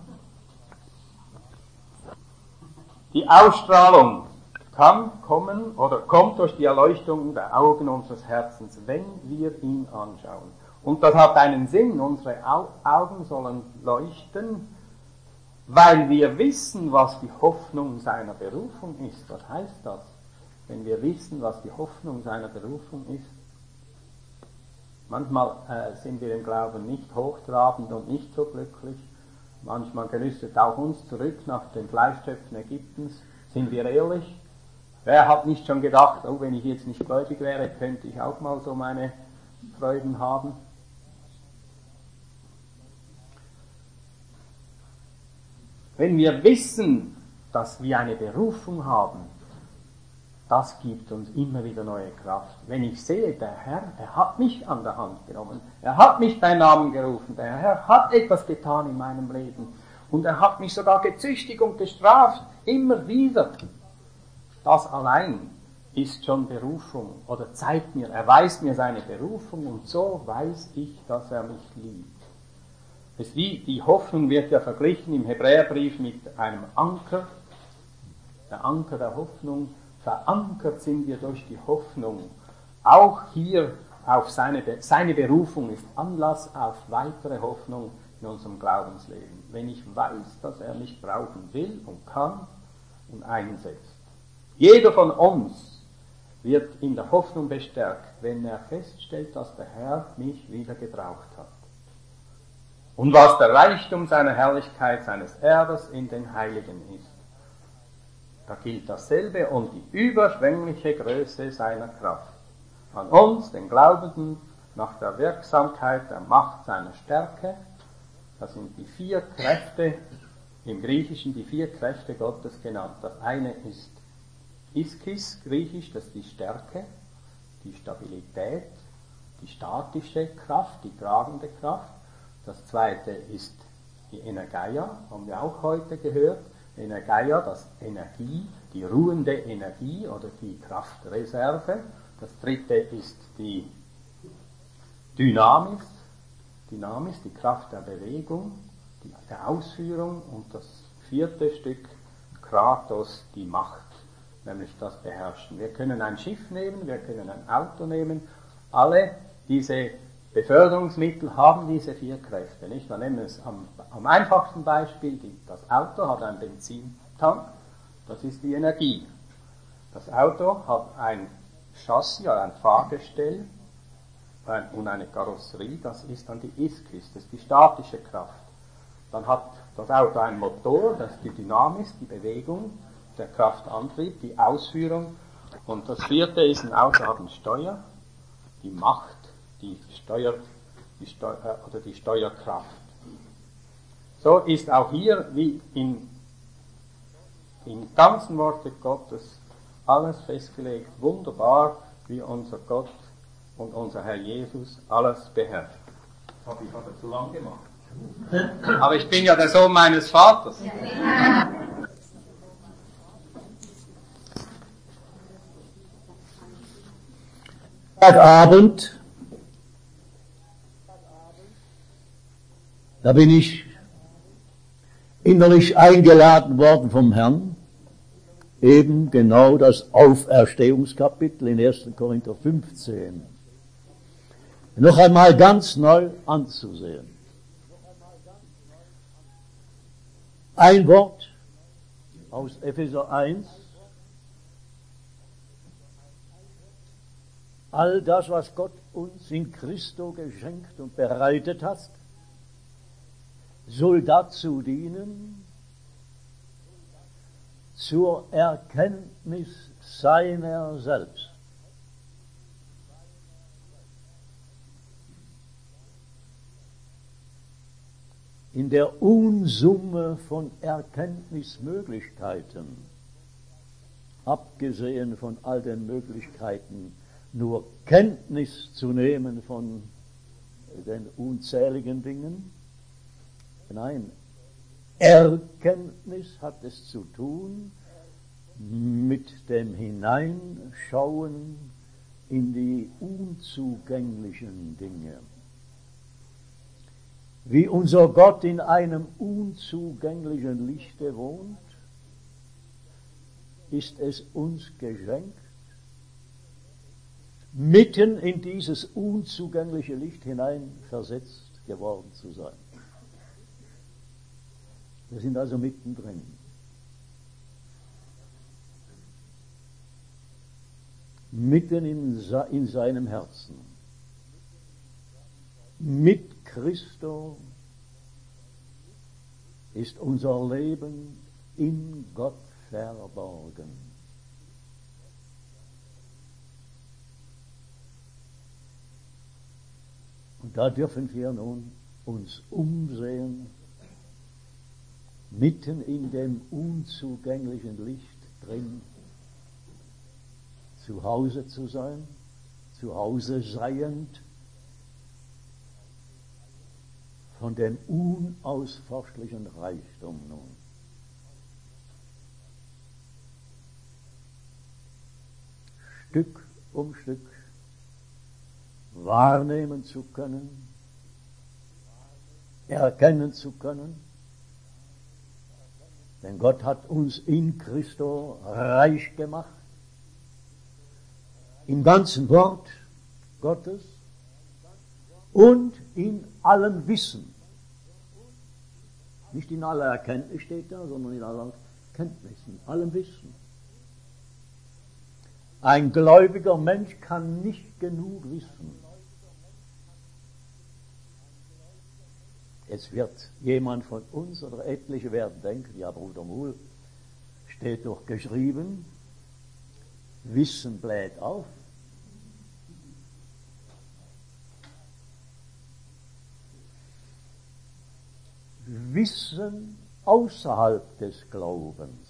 Die Ausstrahlung kann kommen oder kommt durch die Erleuchtung der Augen unseres Herzens, wenn wir ihn anschauen. Und das hat einen Sinn, unsere Augen sollen leuchten, weil wir wissen, was die Hoffnung seiner Berufung ist. Was heißt das? Wenn wir wissen, was die Hoffnung seiner Berufung ist. Manchmal äh, sind wir im Glauben nicht hochtrabend und nicht so glücklich. Manchmal gelüstet auch uns zurück nach den Fleischtöpfen Ägyptens. Sind wir ehrlich? Wer hat nicht schon gedacht, oh, wenn ich jetzt nicht gläubig wäre, könnte ich auch mal so meine Freuden haben? Wenn wir wissen, dass wir eine Berufung haben, das gibt uns immer wieder neue Kraft. Wenn ich sehe, der Herr, er hat mich an der Hand genommen, er hat mich beim Namen gerufen, der Herr hat etwas getan in meinem Leben und er hat mich sogar gezüchtigt und gestraft, immer wieder. Das allein ist schon Berufung oder zeigt mir, er weist mir seine Berufung und so weiß ich, dass er mich liebt. Es wie, die Hoffnung wird ja verglichen im Hebräerbrief mit einem Anker, der Anker der Hoffnung. Verankert sind wir durch die Hoffnung. Auch hier auf seine, seine Berufung ist Anlass auf weitere Hoffnung in unserem Glaubensleben. Wenn ich weiß, dass er mich brauchen will und kann und einsetzt. Jeder von uns wird in der Hoffnung bestärkt, wenn er feststellt, dass der Herr mich wieder gebraucht hat. Und was der Reichtum seiner Herrlichkeit, seines Erbes in den Heiligen ist. Da gilt dasselbe und die überschwängliche Größe seiner Kraft. An uns, den Glaubenden, nach der Wirksamkeit der Macht seiner Stärke, das sind die vier Kräfte, im Griechischen die vier Kräfte Gottes genannt. Das eine ist Ischis, griechisch, das ist die Stärke, die Stabilität, die statische Kraft, die tragende Kraft. Das zweite ist die Energeia, haben wir auch heute gehört. Energeia, das Energie, die ruhende Energie oder die Kraftreserve. Das dritte ist die Dynamis, Dynamis, die Kraft der Bewegung, die, der Ausführung. Und das vierte Stück, Kratos, die Macht, nämlich das Beherrschen. Wir können ein Schiff nehmen, wir können ein Auto nehmen. Alle diese Beförderungsmittel haben diese vier Kräfte. Nicht? Wir nehmen es am, am einfachsten Beispiel, die, das Auto hat einen Benzintank, das ist die Energie. Das Auto hat ein Chassis, ein Fahrgestell ein, und eine Karosserie, das ist dann die Ischis, das ist die statische Kraft. Dann hat das Auto einen Motor, das ist die Dynamis, die Bewegung, der Kraftantrieb, die Ausführung. Und das vierte ist, ein Auto hat eine Steuer, die Macht, die Steuer, die Steu äh, oder die Steuerkraft. So ist auch hier, wie in, im ganzen Worte Gottes, alles festgelegt, wunderbar, wie unser Gott und unser Herr Jesus alles beherrscht. Das habe ich aber zu lang gemacht. Aber ich bin ja der Sohn meines Vaters. Abend, da bin ich innerlich eingeladen worden vom Herrn, eben genau das Auferstehungskapitel in erster Korinther fünfzehn noch einmal ganz neu anzusehen. Ein Wort aus Epheser eins. All das, was Gott uns in Christo geschenkt und bereitet hat, soll dazu dienen, zur Erkenntnis seiner selbst. in der Unsumme von Erkenntnismöglichkeiten, abgesehen von all den Möglichkeiten, nur Kenntnis zu nehmen von den unzähligen Dingen. Nein, Erkenntnis hat es zu tun mit dem Hineinschauen in die unzugänglichen Dinge. Wie unser Gott in einem unzugänglichen Lichte wohnt, ist es uns geschenkt, mitten in dieses unzugängliche Licht hinein versetzt geworden zu sein. Wir sind also mittendrin. Mitten in, in seinem Herzen. Mit Christo ist unser Leben in Gott verborgen. Und da dürfen wir nun uns umsehen, mitten in dem unzugänglichen Licht drin, zu Hause zu sein, zu Hause seiend, von dem unausforschlichen Reichtum nun. Stück um Stück wahrnehmen zu können, erkennen zu können, denn Gott hat uns in Christo reich gemacht, im ganzen Wort Gottes und in allem Wissen. Nicht in aller Erkenntnis steht da, sondern in aller Kenntnis, in allem Wissen. Ein gläubiger Mensch kann nicht genug wissen. Jetzt wird jemand von uns oder etliche werden denken, ja, Bruder Muhl, steht doch geschrieben, Wissen bläht auf. Wissen außerhalb des Glaubens,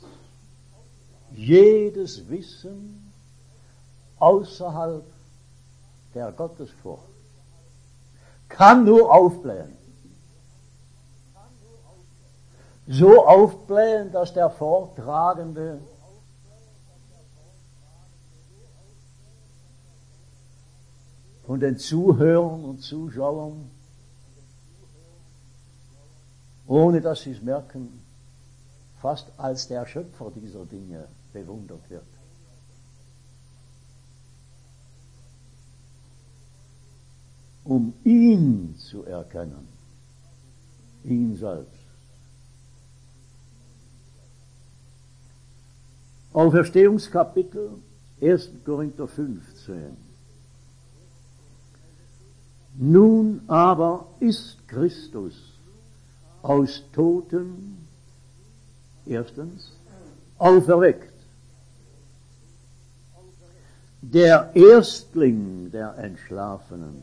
jedes Wissen außerhalb der Gottesfurcht kann nur aufblähen. So aufblähen, dass der Vortragende von den Zuhörern und Zuschauern, ohne dass sie es merken, fast als der Schöpfer dieser Dinge bewundert wird. Um ihn zu erkennen, ihn selbst. Auferstehungskapitel, erster Korinther fünfzehn. Nun aber ist Christus aus Toten, erstens, auferweckt, der Erstling der Entschlafenen.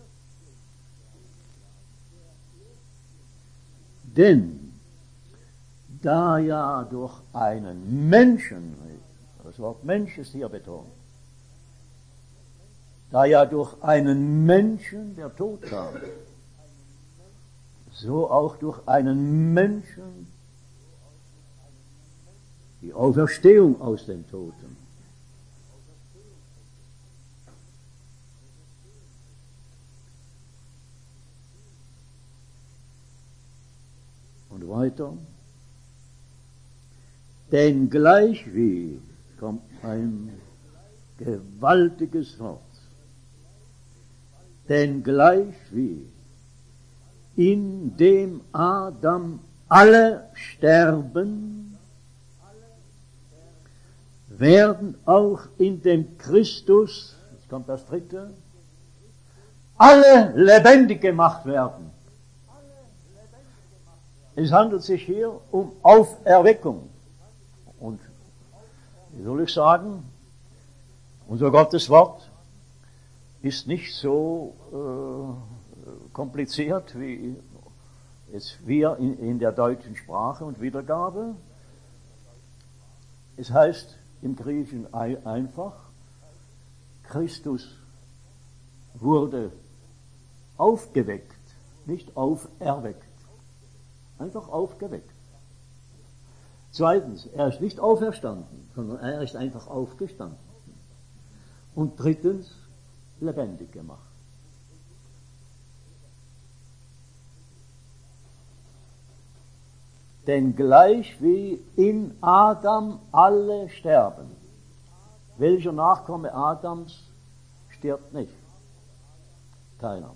Denn da ja durch einen Menschen, das Wort Mensch ist hier betont, da ja durch einen Menschen der Tod kam, so auch durch einen Menschen die Auferstehung aus den Toten. Und weiter, denn gleichwie kommt ein gewaltiges Wort, denn gleichwie in dem Adam alle sterben, werden auch in dem Christus, jetzt kommt das dritte, alle lebendig gemacht werden. Es handelt sich hier um Auferweckung. Und, wie soll ich sagen, unser Gotteswort ist nicht so äh, kompliziert wie es wir in, in der deutschen Sprache und Wiedergabe, es heißt im Griechischen einfach, Christus wurde aufgeweckt, nicht auferweckt. Einfach aufgeweckt. Zweitens, er ist nicht auferstanden, sondern er ist einfach aufgestanden. Und drittens, lebendig gemacht. Denn gleich wie in Adam alle sterben, welcher Nachkomme Adams stirbt nicht? Keiner.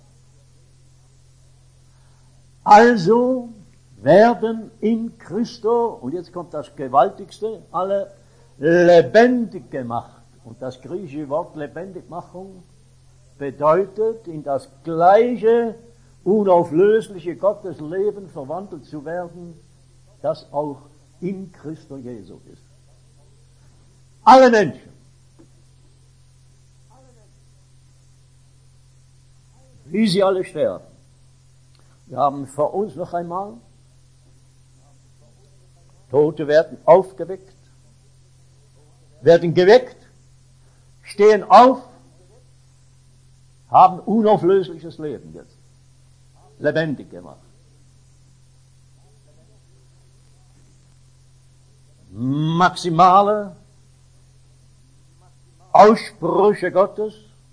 Also werden in Christo, und jetzt kommt das Gewaltigste, alle lebendig gemacht. Und das griechische Wort Lebendigmachung bedeutet, in das gleiche unauflösliche Gottesleben verwandelt zu werden, das auch in Christo Jesu ist. Alle Menschen, wie sie alle sterben. Wir haben vor uns noch einmal, Tote werden aufgeweckt, werden geweckt, stehen auf, haben unauflösliches Leben jetzt, lebendig gemacht. Maximale Aussprüche Gottes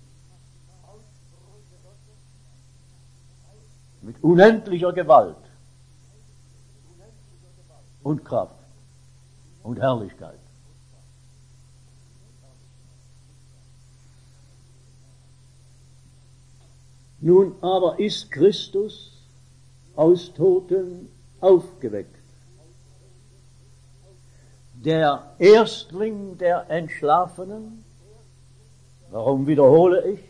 mit unendlicher Gewalt und Kraft und Herrlichkeit. Nun aber ist Christus aus Toten aufgeweckt, der Erstling der Entschlafenen. Warum wiederhole ich?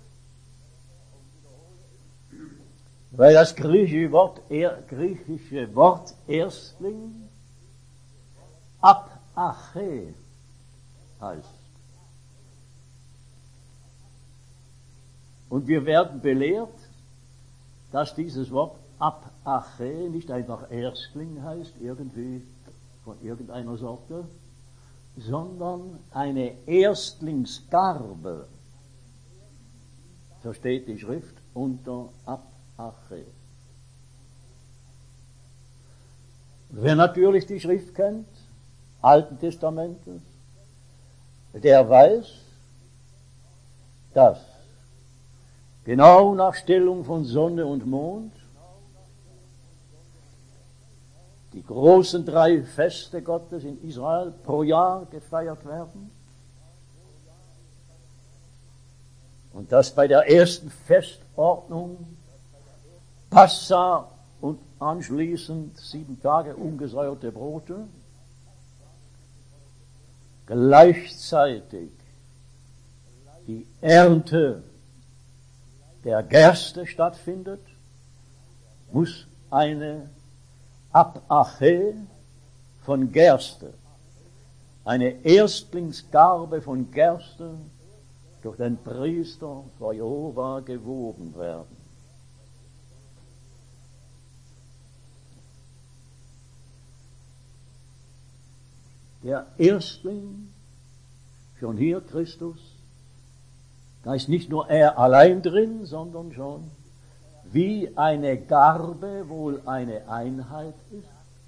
Weil das griechische Wort, er, griechische Wort Erstling Apache heißt. Und wir werden belehrt, dass dieses Wort Apache nicht einfach Erstling heißt, irgendwie von irgendeiner Sorte, sondern eine Erstlingsgarbe, so steht die Schrift unter Apache. Wer natürlich die Schrift kennt, Alten Testamentes, der weiß, dass genau nach Stellung von Sonne und Mond die großen drei Feste Gottes in Israel pro Jahr gefeiert werden. Und dass bei der ersten Festordnung Passa und anschließend sieben Tage ungesäuerte Brote gleichzeitig die Ernte der Gerste stattfindet, muss eine Apache von Gerste, eine Erstlingsgarbe von Gerste durch den Priester vor Jehova gewoben werden. Der Erstling, schon hier Christus, da ist nicht nur er allein drin, sondern schon wie eine Garbe wohl eine Einheit ist,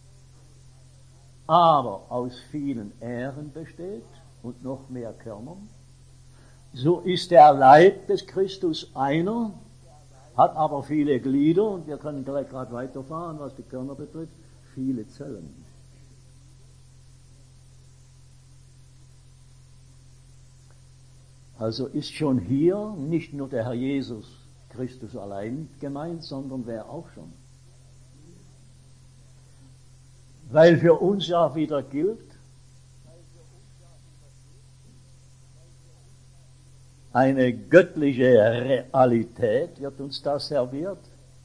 aber aus vielen Ähren besteht und noch mehr Körnern. So ist der Leib des Christus einer, hat aber viele Glieder, und wir können gleich gerade weiterfahren, was die Körner betrifft, viele Zellen. Also ist schon hier nicht nur der Herr Jesus Christus allein gemeint, sondern wer auch schon. Weil für uns ja wieder gilt, eine göttliche Realität wird uns da serviert,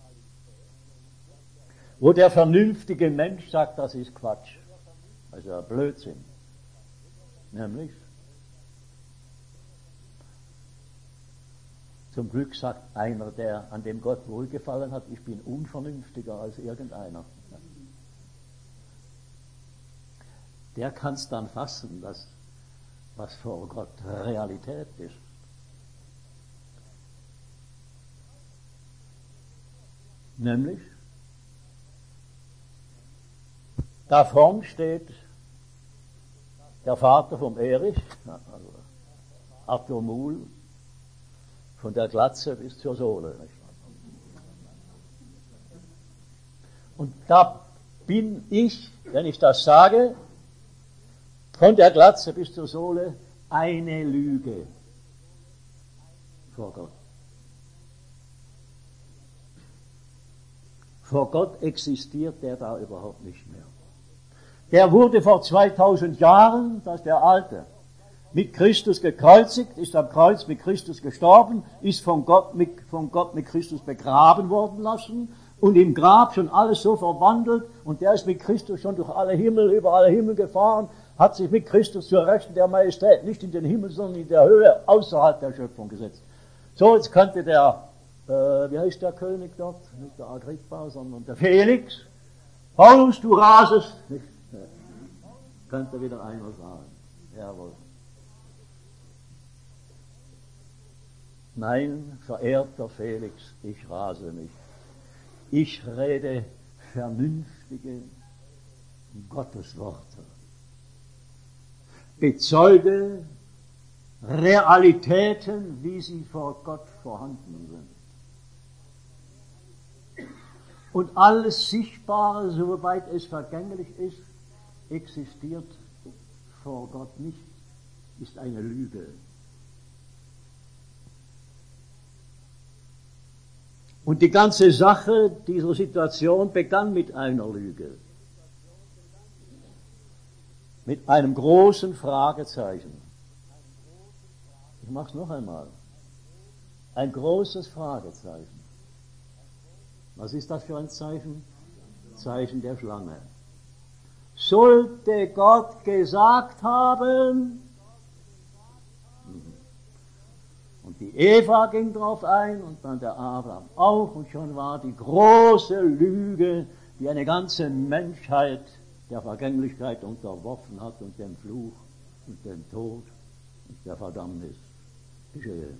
wo der vernünftige Mensch sagt, das ist Quatsch, also Blödsinn. Nämlich, Zum Glück sagt einer, der, an dem Gott wohlgefallen hat, ich bin unvernünftiger als irgendeiner. Der kann es dann fassen, dass, was vor Gott Realität ist. Nämlich, da vorn steht der Vater vom Erich, also Arthur Muhl, von der Glatze bis zur Sohle. Und da bin ich, wenn ich das sage, von der Glatze bis zur Sohle eine Lüge vor Gott. Vor Gott existiert der da überhaupt nicht mehr. Der wurde vor zweitausend Jahren, das ist der Alte, mit Christus gekreuzigt, ist am Kreuz mit Christus gestorben, ist von Gott mit, von Gott mit Christus begraben worden lassen und im Grab schon alles so verwandelt und der ist mit Christus schon durch alle Himmel, über alle Himmel gefahren, hat sich mit Christus zur Rechten der Majestät nicht in den Himmel, sondern in der Höhe außerhalb der Schöpfung gesetzt. So, jetzt könnte der, äh, wie heißt der König dort? Nicht der Agrippa, sondern der Felix. Paulus, du rasest. Nicht? Könnte wieder einer sagen. Jawohl. Nein, verehrter Felix, ich rase nicht. Ich rede vernünftige Gottesworte. Bezeuge Realitäten, wie sie vor Gott vorhanden sind. Und alles Sichtbare, soweit es vergänglich ist, existiert vor Gott nicht, ist eine Lüge. Und die ganze Sache dieser Situation begann mit einer Lüge. Mit einem großen Fragezeichen. Ich mache es noch einmal. Ein großes Fragezeichen. Was ist das für ein Zeichen? Zeichen der Schlange. Sollte Gott gesagt haben, und die Eva ging drauf ein und dann der Abraham auch und schon war die große Lüge, die eine ganze Menschheit der Vergänglichkeit unterworfen hat und dem Fluch und dem Tod und der Verdammnis geschehen.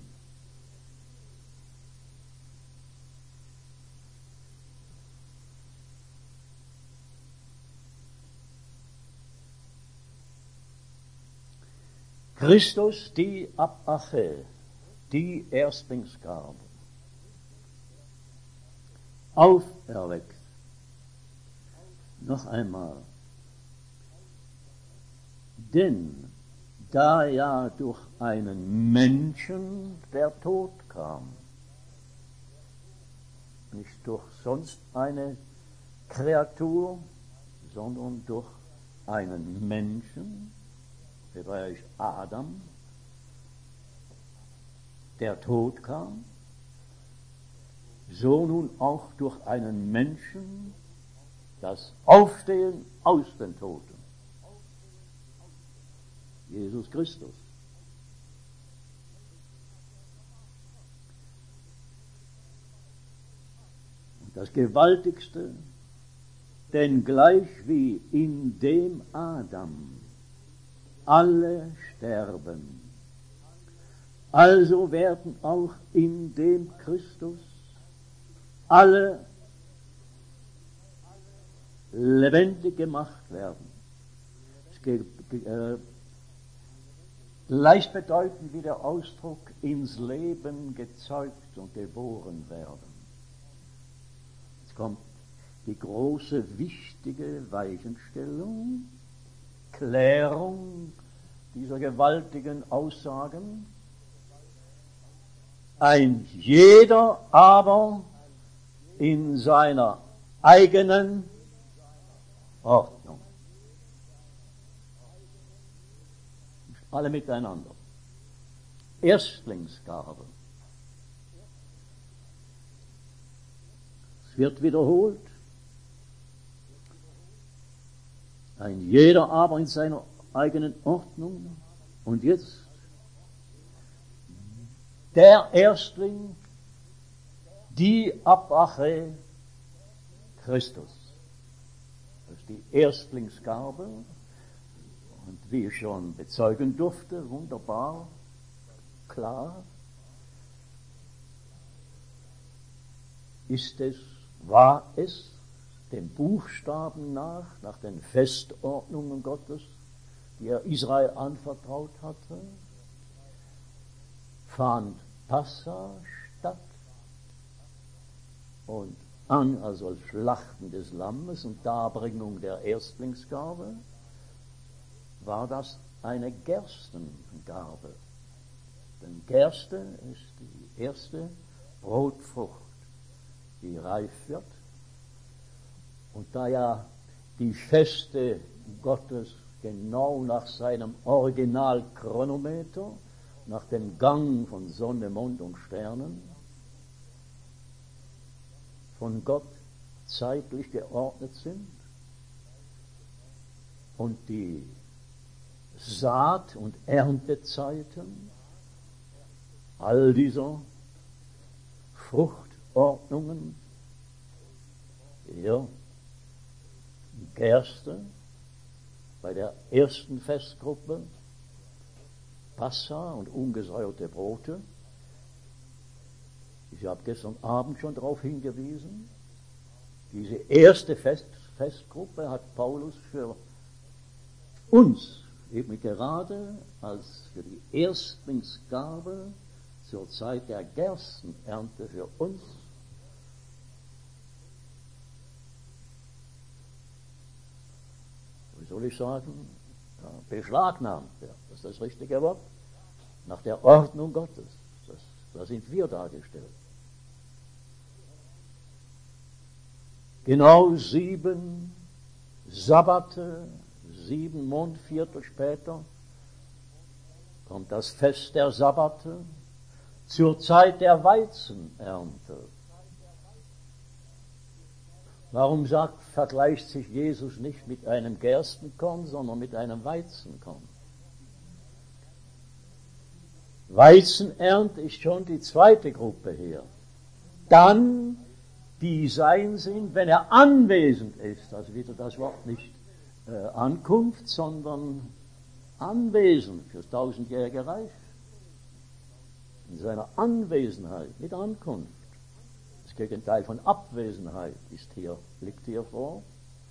Christus, die Apache, die Erstlingsgabe, auferweckt. Noch einmal. Denn da ja durch einen Menschen der Tod kam, nicht durch sonst eine Kreatur, sondern durch einen Menschen, hebräisch Adam, der Tod kam, so nun auch durch einen Menschen das Aufstehen aus den Toten. Jesus Christus. Und das Gewaltigste, denn gleich wie in dem Adam alle sterben, also werden auch in dem Christus alle lebendig gemacht werden. Es geht äh, gleichbedeutend wie der Ausdruck ins Leben gezeugt und geboren werden. Jetzt kommt die große, wichtige Weichenstellung, Klärung dieser gewaltigen Aussagen. Ein jeder aber in seiner eigenen Ordnung. Alle miteinander. Erstlingsgabe. Es wird wiederholt. Ein jeder aber in seiner eigenen Ordnung. Und jetzt der Erstling, die Abache Christus. Das ist die Erstlingsgabe. Und wie ich schon bezeugen durfte, wunderbar, klar, ist es, war es, dem Buchstaben nach, nach den Festordnungen Gottes, die er Israel anvertraut hatte, fand Passa statt und an, also als Schlachten des Lammes und Darbringung der Erstlingsgabe, war das eine Gerstengabe. Denn Gerste ist die erste Brotfrucht, die reif wird. Und da ja die Feste Gottes genau nach seinem Originalchronometer, nach dem Gang von Sonne, Mond und Sternen, von Gott zeitlich geordnet sind und die Saat- und Erntezeiten all dieser Fruchtordnungen, ja, Gerste bei der ersten Festgruppe, Passa und ungesäuerte Brote. Ich habe gestern Abend schon darauf hingewiesen, diese erste Fest, Festgruppe hat Paulus für uns eben gerade als für die Erstlingsgabe zur Zeit der Gerstenernte für uns wie soll ich sagen, ja, beschlagnahmt wird. Das ist das richtige Wort. Nach der Ordnung Gottes. Das, da sind wir dargestellt. Genau sieben Sabbate, sieben Mondviertel später kommt das Fest der Sabbate zur Zeit der Weizenernte. Warum sagt, vergleicht sich Jesus nicht mit einem Gerstenkorn, sondern mit einem Weizenkorn? Weizenernte ist schon die zweite Gruppe hier. Dann, die sein sind, wenn er anwesend ist, also wieder das Wort nicht äh, Ankunft, sondern anwesend fürs tausendjährige Reich. In seiner Anwesenheit, nicht Ankunft. Das Gegenteil von Abwesenheit ist hier, liegt hier vor.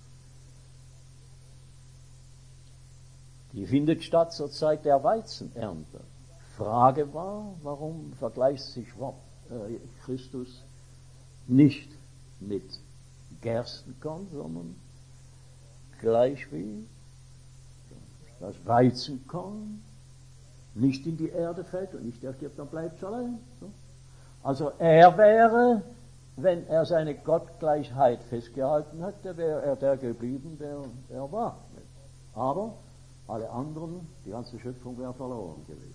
Die findet statt zur Zeit der Weizenernte. Frage war, warum vergleicht sich äh, Christus nicht mit Gerstenkorn, sondern gleich wie das Weizenkorn nicht in die Erde fällt und nicht der stirbt, dann bleibt es allein. So. Also er wäre, wenn er seine Gottgleichheit festgehalten hätte, wäre er der geblieben, der er war. Aber alle anderen, die ganze Schöpfung wäre verloren gewesen.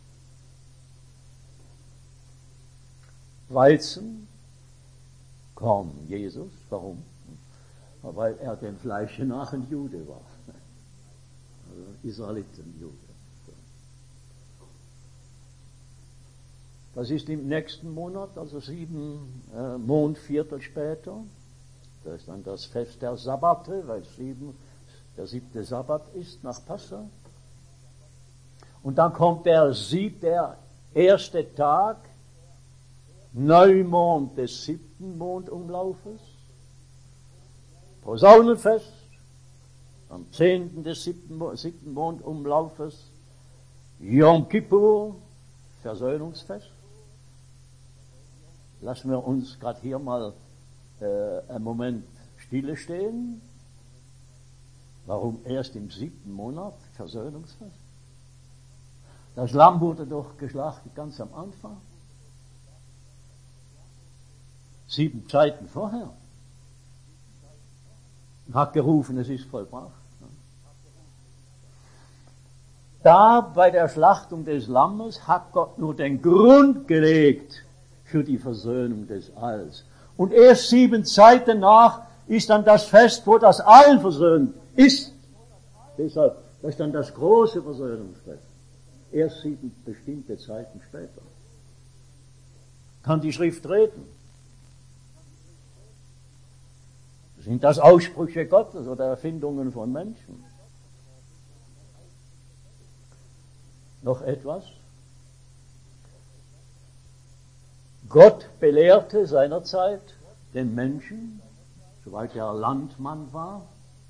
Weizen, Korn, Jesus, warum? Weil er dem Fleische nach ein Jude war. Also Israelitenjude. Das ist im nächsten Monat, also sieben äh, Mondviertel später. Das ist dann das Fest der Sabbate, weil sieben, der siebte Sabbat ist nach Passa. Und dann kommt der sieb, der erste Tag, Neumond des siebten Mondumlaufes, Posaunenfest, am zehnten des siebten, siebten Mondumlaufes, Yom Kippur, Versöhnungsfest. Lassen wir uns gerade hier mal äh, einen Moment stille stehen. Warum erst im siebten Monat Versöhnungsfest? Das Lamm wurde doch geschlachtet ganz am Anfang. Sieben Zeiten vorher. Hat gerufen, es ist vollbracht. Da bei der Schlachtung des Lammes hat Gott nur den Grund gelegt für die Versöhnung des Alls. Und erst sieben Zeiten nach ist dann das Fest, wo das All versöhnt ist. Deshalb, das ist dann das große Versöhnungsfest. Erst sieben bestimmte Zeiten später. Kann die Schrift reden? Sind das Aussprüche Gottes oder Erfindungen von Menschen? Noch etwas? Gott belehrte seinerzeit den Menschen, soweit er Landmann war,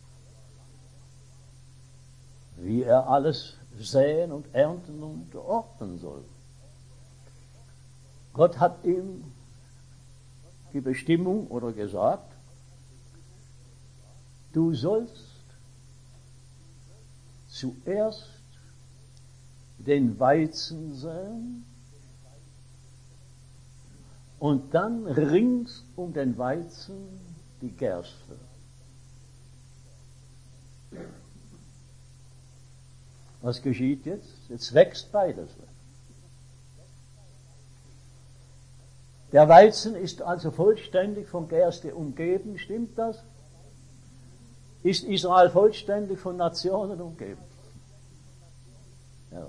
wie er alles säen und ernten und ordnen soll. Gott hat ihm die Bestimmung oder gesagt, du sollst zuerst den Weizen säen und dann rings um den Weizen die Gerste. Was geschieht jetzt? Jetzt wächst beides. Der Weizen ist also vollständig von Gerste umgeben, stimmt das? Ist Israel vollständig von Nationen umgeben? Ja.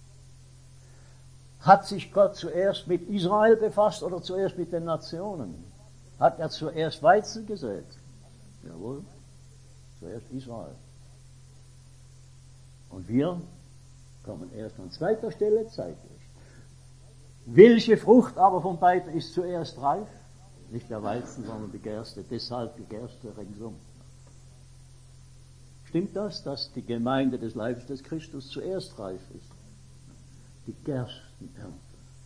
Hat sich Gott zuerst mit Israel befasst oder zuerst mit den Nationen? Hat er zuerst Weizen gesät? Jawohl, zuerst Israel. Und wir kommen erst an zweiter Stelle zeitlich. Welche Frucht aber von beiden ist zuerst reif? Nicht der Weizen, sondern die Gerste. Deshalb die Gerste ringsum. Stimmt das, dass die Gemeinde des Leibes des Christus zuerst reif ist? Die Gerstenernte.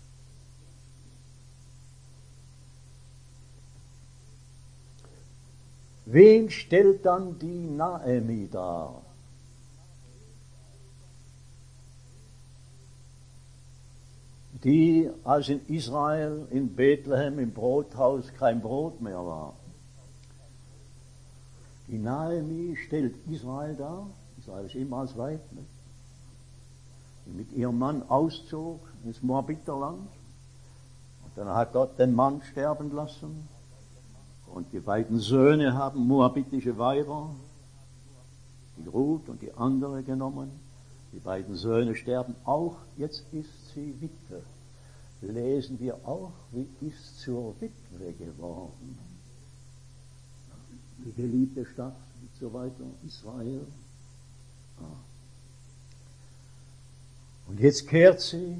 Wen stellt dann die Naemi dar? Die, als in Israel, in Bethlehem, im Brothaus kein Brot mehr war. Die Naemi stellt Israel dar. Israel ist immer als Weib, ne? Die mit ihrem Mann auszog ins Moabiterland. Und dann hat Gott den Mann sterben lassen. Und die beiden Söhne haben moabitische Weiber, die Ruth und die andere, genommen. Die beiden Söhne sterben auch, jetzt ist sie Witwe. Lesen wir auch, wie ist zur Witwe geworden. Die geliebte Stadt und so weiter, Israel. Ah. Und jetzt kehrt sie,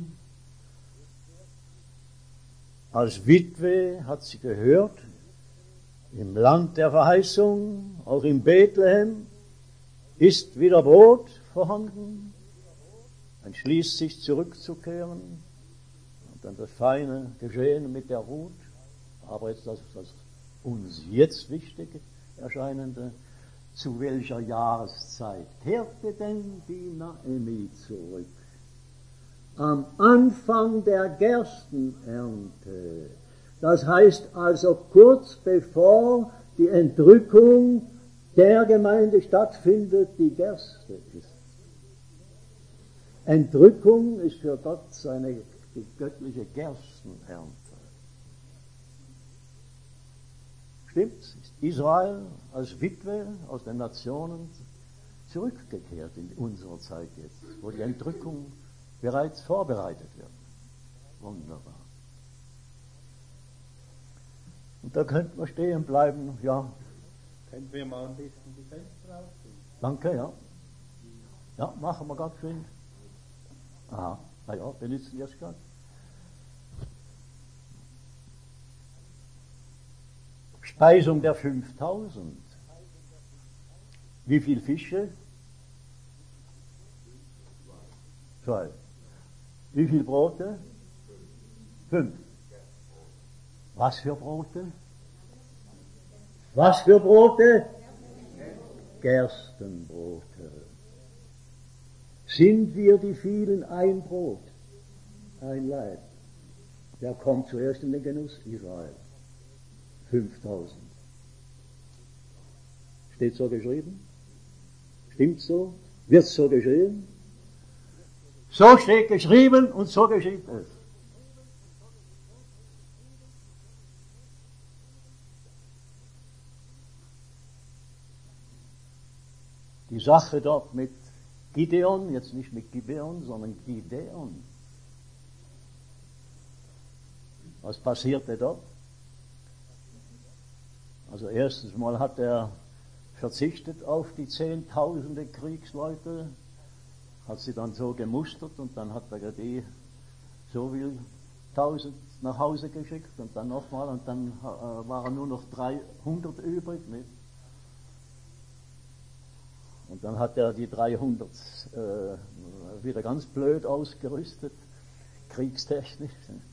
als Witwe hat sie gehört, im Land der Verheißung, auch in Bethlehem, ist wieder Brot vorhanden, entschließt sich zurückzukehren und dann das feine Geschehen mit der Ruth, aber jetzt das, das uns jetzt wichtig erscheinende, zu welcher Jahreszeit kehrte denn die Naemi zurück? Am Anfang der Gerstenernte. Das heißt also kurz bevor die Entrückung der Gemeinde stattfindet, die Gerste ist. Entrückung ist für Gott seine die göttliche Gerstenernte. Stimmt's? Ist Israel als Witwe aus den Nationen zurückgekehrt in unserer Zeit jetzt, wo die Entrückung bereits vorbereitet wird. Wunderbar. Und da könnten wir stehen bleiben, ja. Können wir mal ein bisschen die Fenster aufziehen? Danke, ja. Ja, machen wir gerade schön. Aha, na ja, benutzen wir es gerade. Speisung der fünftausend. Wie viel Fische? Zwei. Wie viel Brote? Fünf. Was für Brote? Was für Brote? Gerstenbrote. Sind wir die vielen ein Brot, ein Leib? Wer kommt zuerst in den Genuss? Israel. fünftausend. Steht so geschrieben? Stimmt so? Wird so geschehen? So steht geschrieben und so geschieht es. Die Sache dort mit Gideon, jetzt nicht mit Gibeon, sondern Gideon. Was passierte dort? Also erstens mal hat er verzichtet auf die zehntausende Kriegsleute, hat sie dann so gemustert und dann hat er die so viel tausend nach Hause geschickt und dann nochmal und dann äh, waren nur noch dreihundert übrig. Nicht? Und dann hat er die dreihundert äh, wieder ganz blöd ausgerüstet, kriegstechnisch.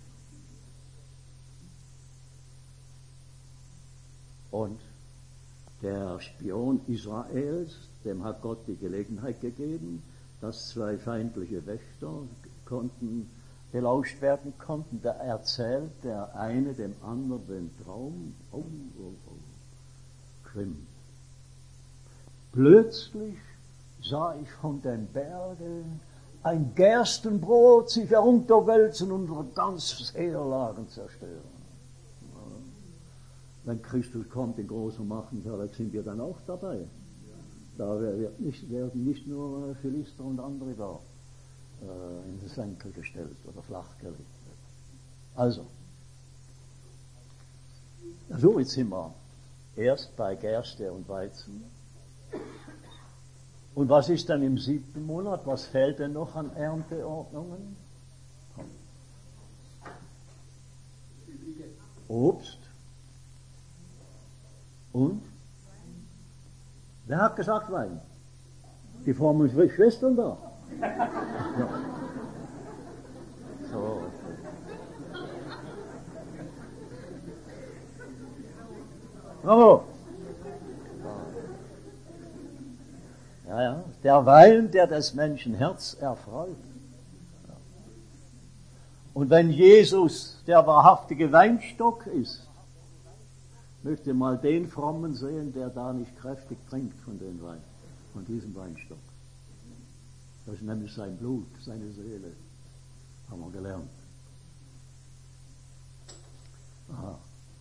Und der Spion Israels, dem hat Gott die Gelegenheit gegeben, dass zwei feindliche Wächter konnten, belauscht werden konnten. Da erzählt der eine dem anderen den Traum. Oh, oh, oh. Schlimm. Plötzlich sah ich von den Bergen ein Gerstenbrot sich herunterwälzen und unser ganzes Heerlager zerstören. Wenn Christus kommt in großer Macht, sind wir dann auch dabei. Da wird nicht, werden nicht nur Philister und andere da äh, in den Senkel gestellt oder flachgelegt. Also, so jetzt sind wir erst bei Gerste und Weizen. Und was ist dann im siebten Monat? Was fehlt denn noch an Ernteordnungen? Obst. Und? Wer hat gesagt Wein? Die frommen Schwestern da. Ja. So. Bravo. Ja, ja. Der Wein, der des Menschen Herz erfreut. Und wenn Jesus der wahrhaftige Weinstock ist, möchte mal den Frommen sehen, der da nicht kräftig trinkt von dem Wein, von diesem Weinstock. Das ist nämlich sein Blut, seine Seele, haben wir gelernt. Aha.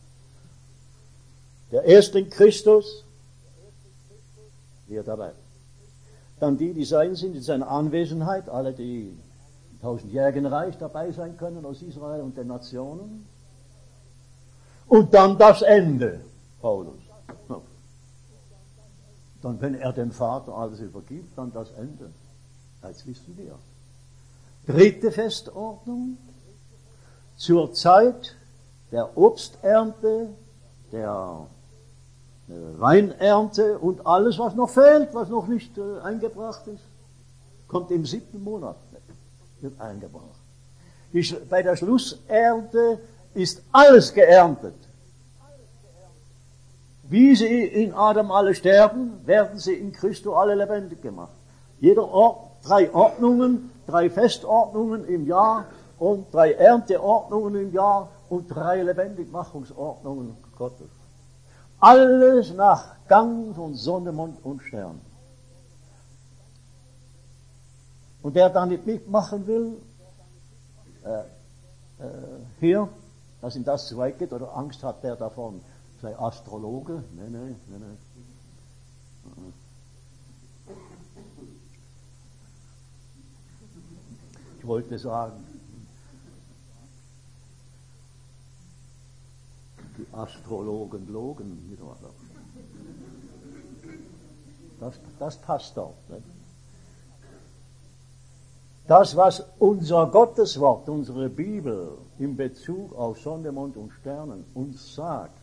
Der erste in Christus, wir dabei. Dann die, die sein sind in seiner Anwesenheit, alle, die im tausendjährigen Reich dabei sein können aus Israel und den Nationen. Und dann das Ende, Paulus. Dann, wenn er dem Vater alles übergibt, dann das Ende. Jetzt wissen wir. Dritte Festordnung. Zur Zeit der Obsternte, der äh, Weinernte und alles, was noch fehlt, was noch nicht äh, eingebracht ist, kommt im siebten Monat, wird eingebracht. Die, bei der Schlussernte ist alles geerntet. Wie sie in Adam alle sterben, werden sie in Christo alle lebendig gemacht. Jeder Ort, drei Ordnungen, drei Festordnungen im Jahr und drei Ernteordnungen im Jahr und drei Lebendigmachungsordnungen Gottes. Alles nach Gang von Sonne, Mond und Stern. Und wer da nicht mitmachen will, äh, äh, hier, dass ihm das zu weit geht oder Angst hat, der davon sei Astrologe. Nein, nein, nein, nein. Ich wollte sagen, die Astrologen logen miteinander. Das, das passt doch. Nicht? Das, was unser Gotteswort, unsere Bibel in Bezug auf Sonne, Mond und Sternen uns sagt,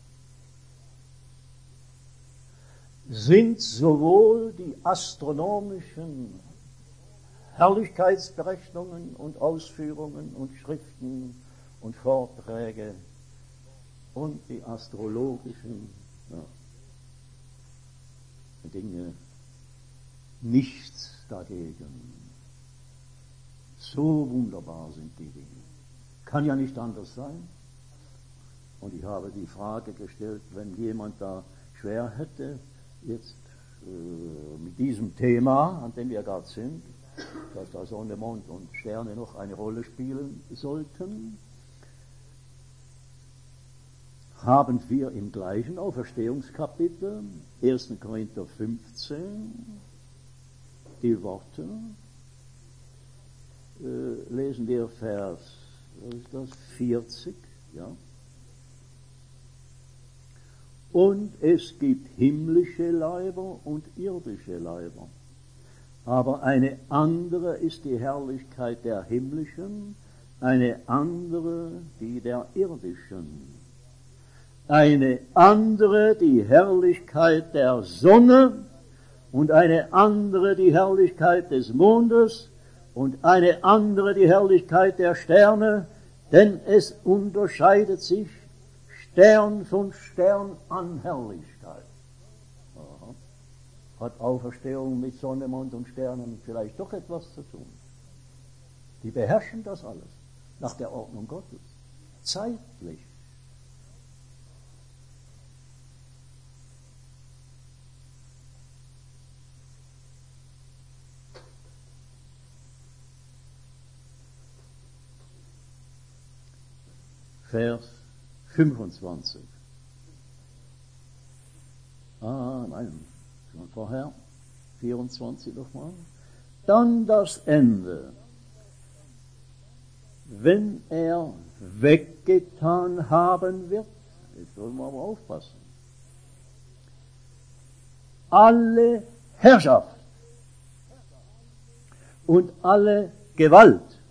sind sowohl die astronomischen Herrlichkeitsberechnungen und Ausführungen und Schriften und Vorträge und die astrologischen ja, Dinge nichts dagegen. So wunderbar sind die Dinge. Kann ja nicht anders sein. Und ich habe die Frage gestellt, wenn jemand da schwer hätte, jetzt äh, mit diesem Thema, an dem wir gerade sind, dass da Sonne, Mond und Sterne noch eine Rolle spielen sollten, haben wir im gleichen Auferstehungskapitel, erster Korinther fünfzehn, die Worte, äh, lesen wir Vers, was ist das, vierzig, Ja? Und es gibt himmlische Leiber und irdische Leiber. Aber eine andere ist die Herrlichkeit der himmlischen, eine andere die der irdischen. Eine andere die Herrlichkeit der Sonne und eine andere die Herrlichkeit des Mondes und eine andere die Herrlichkeit der Sterne, denn es unterscheidet sich Stern von Stern an Herrlichkeit. Aha. Hat Auferstehung mit Sonne, Mond und Sternen vielleicht doch etwas zu tun? Die beherrschen das alles nach der Ordnung Gottes, zeitlich. Vers fünfundzwanzig. Ah, nein, schon vorher. vierundzwanzig nochmal. Dann das Ende. Wenn er weggetan haben wird, jetzt sollen wir aber aufpassen, alle Herrschaft und alle Gewalt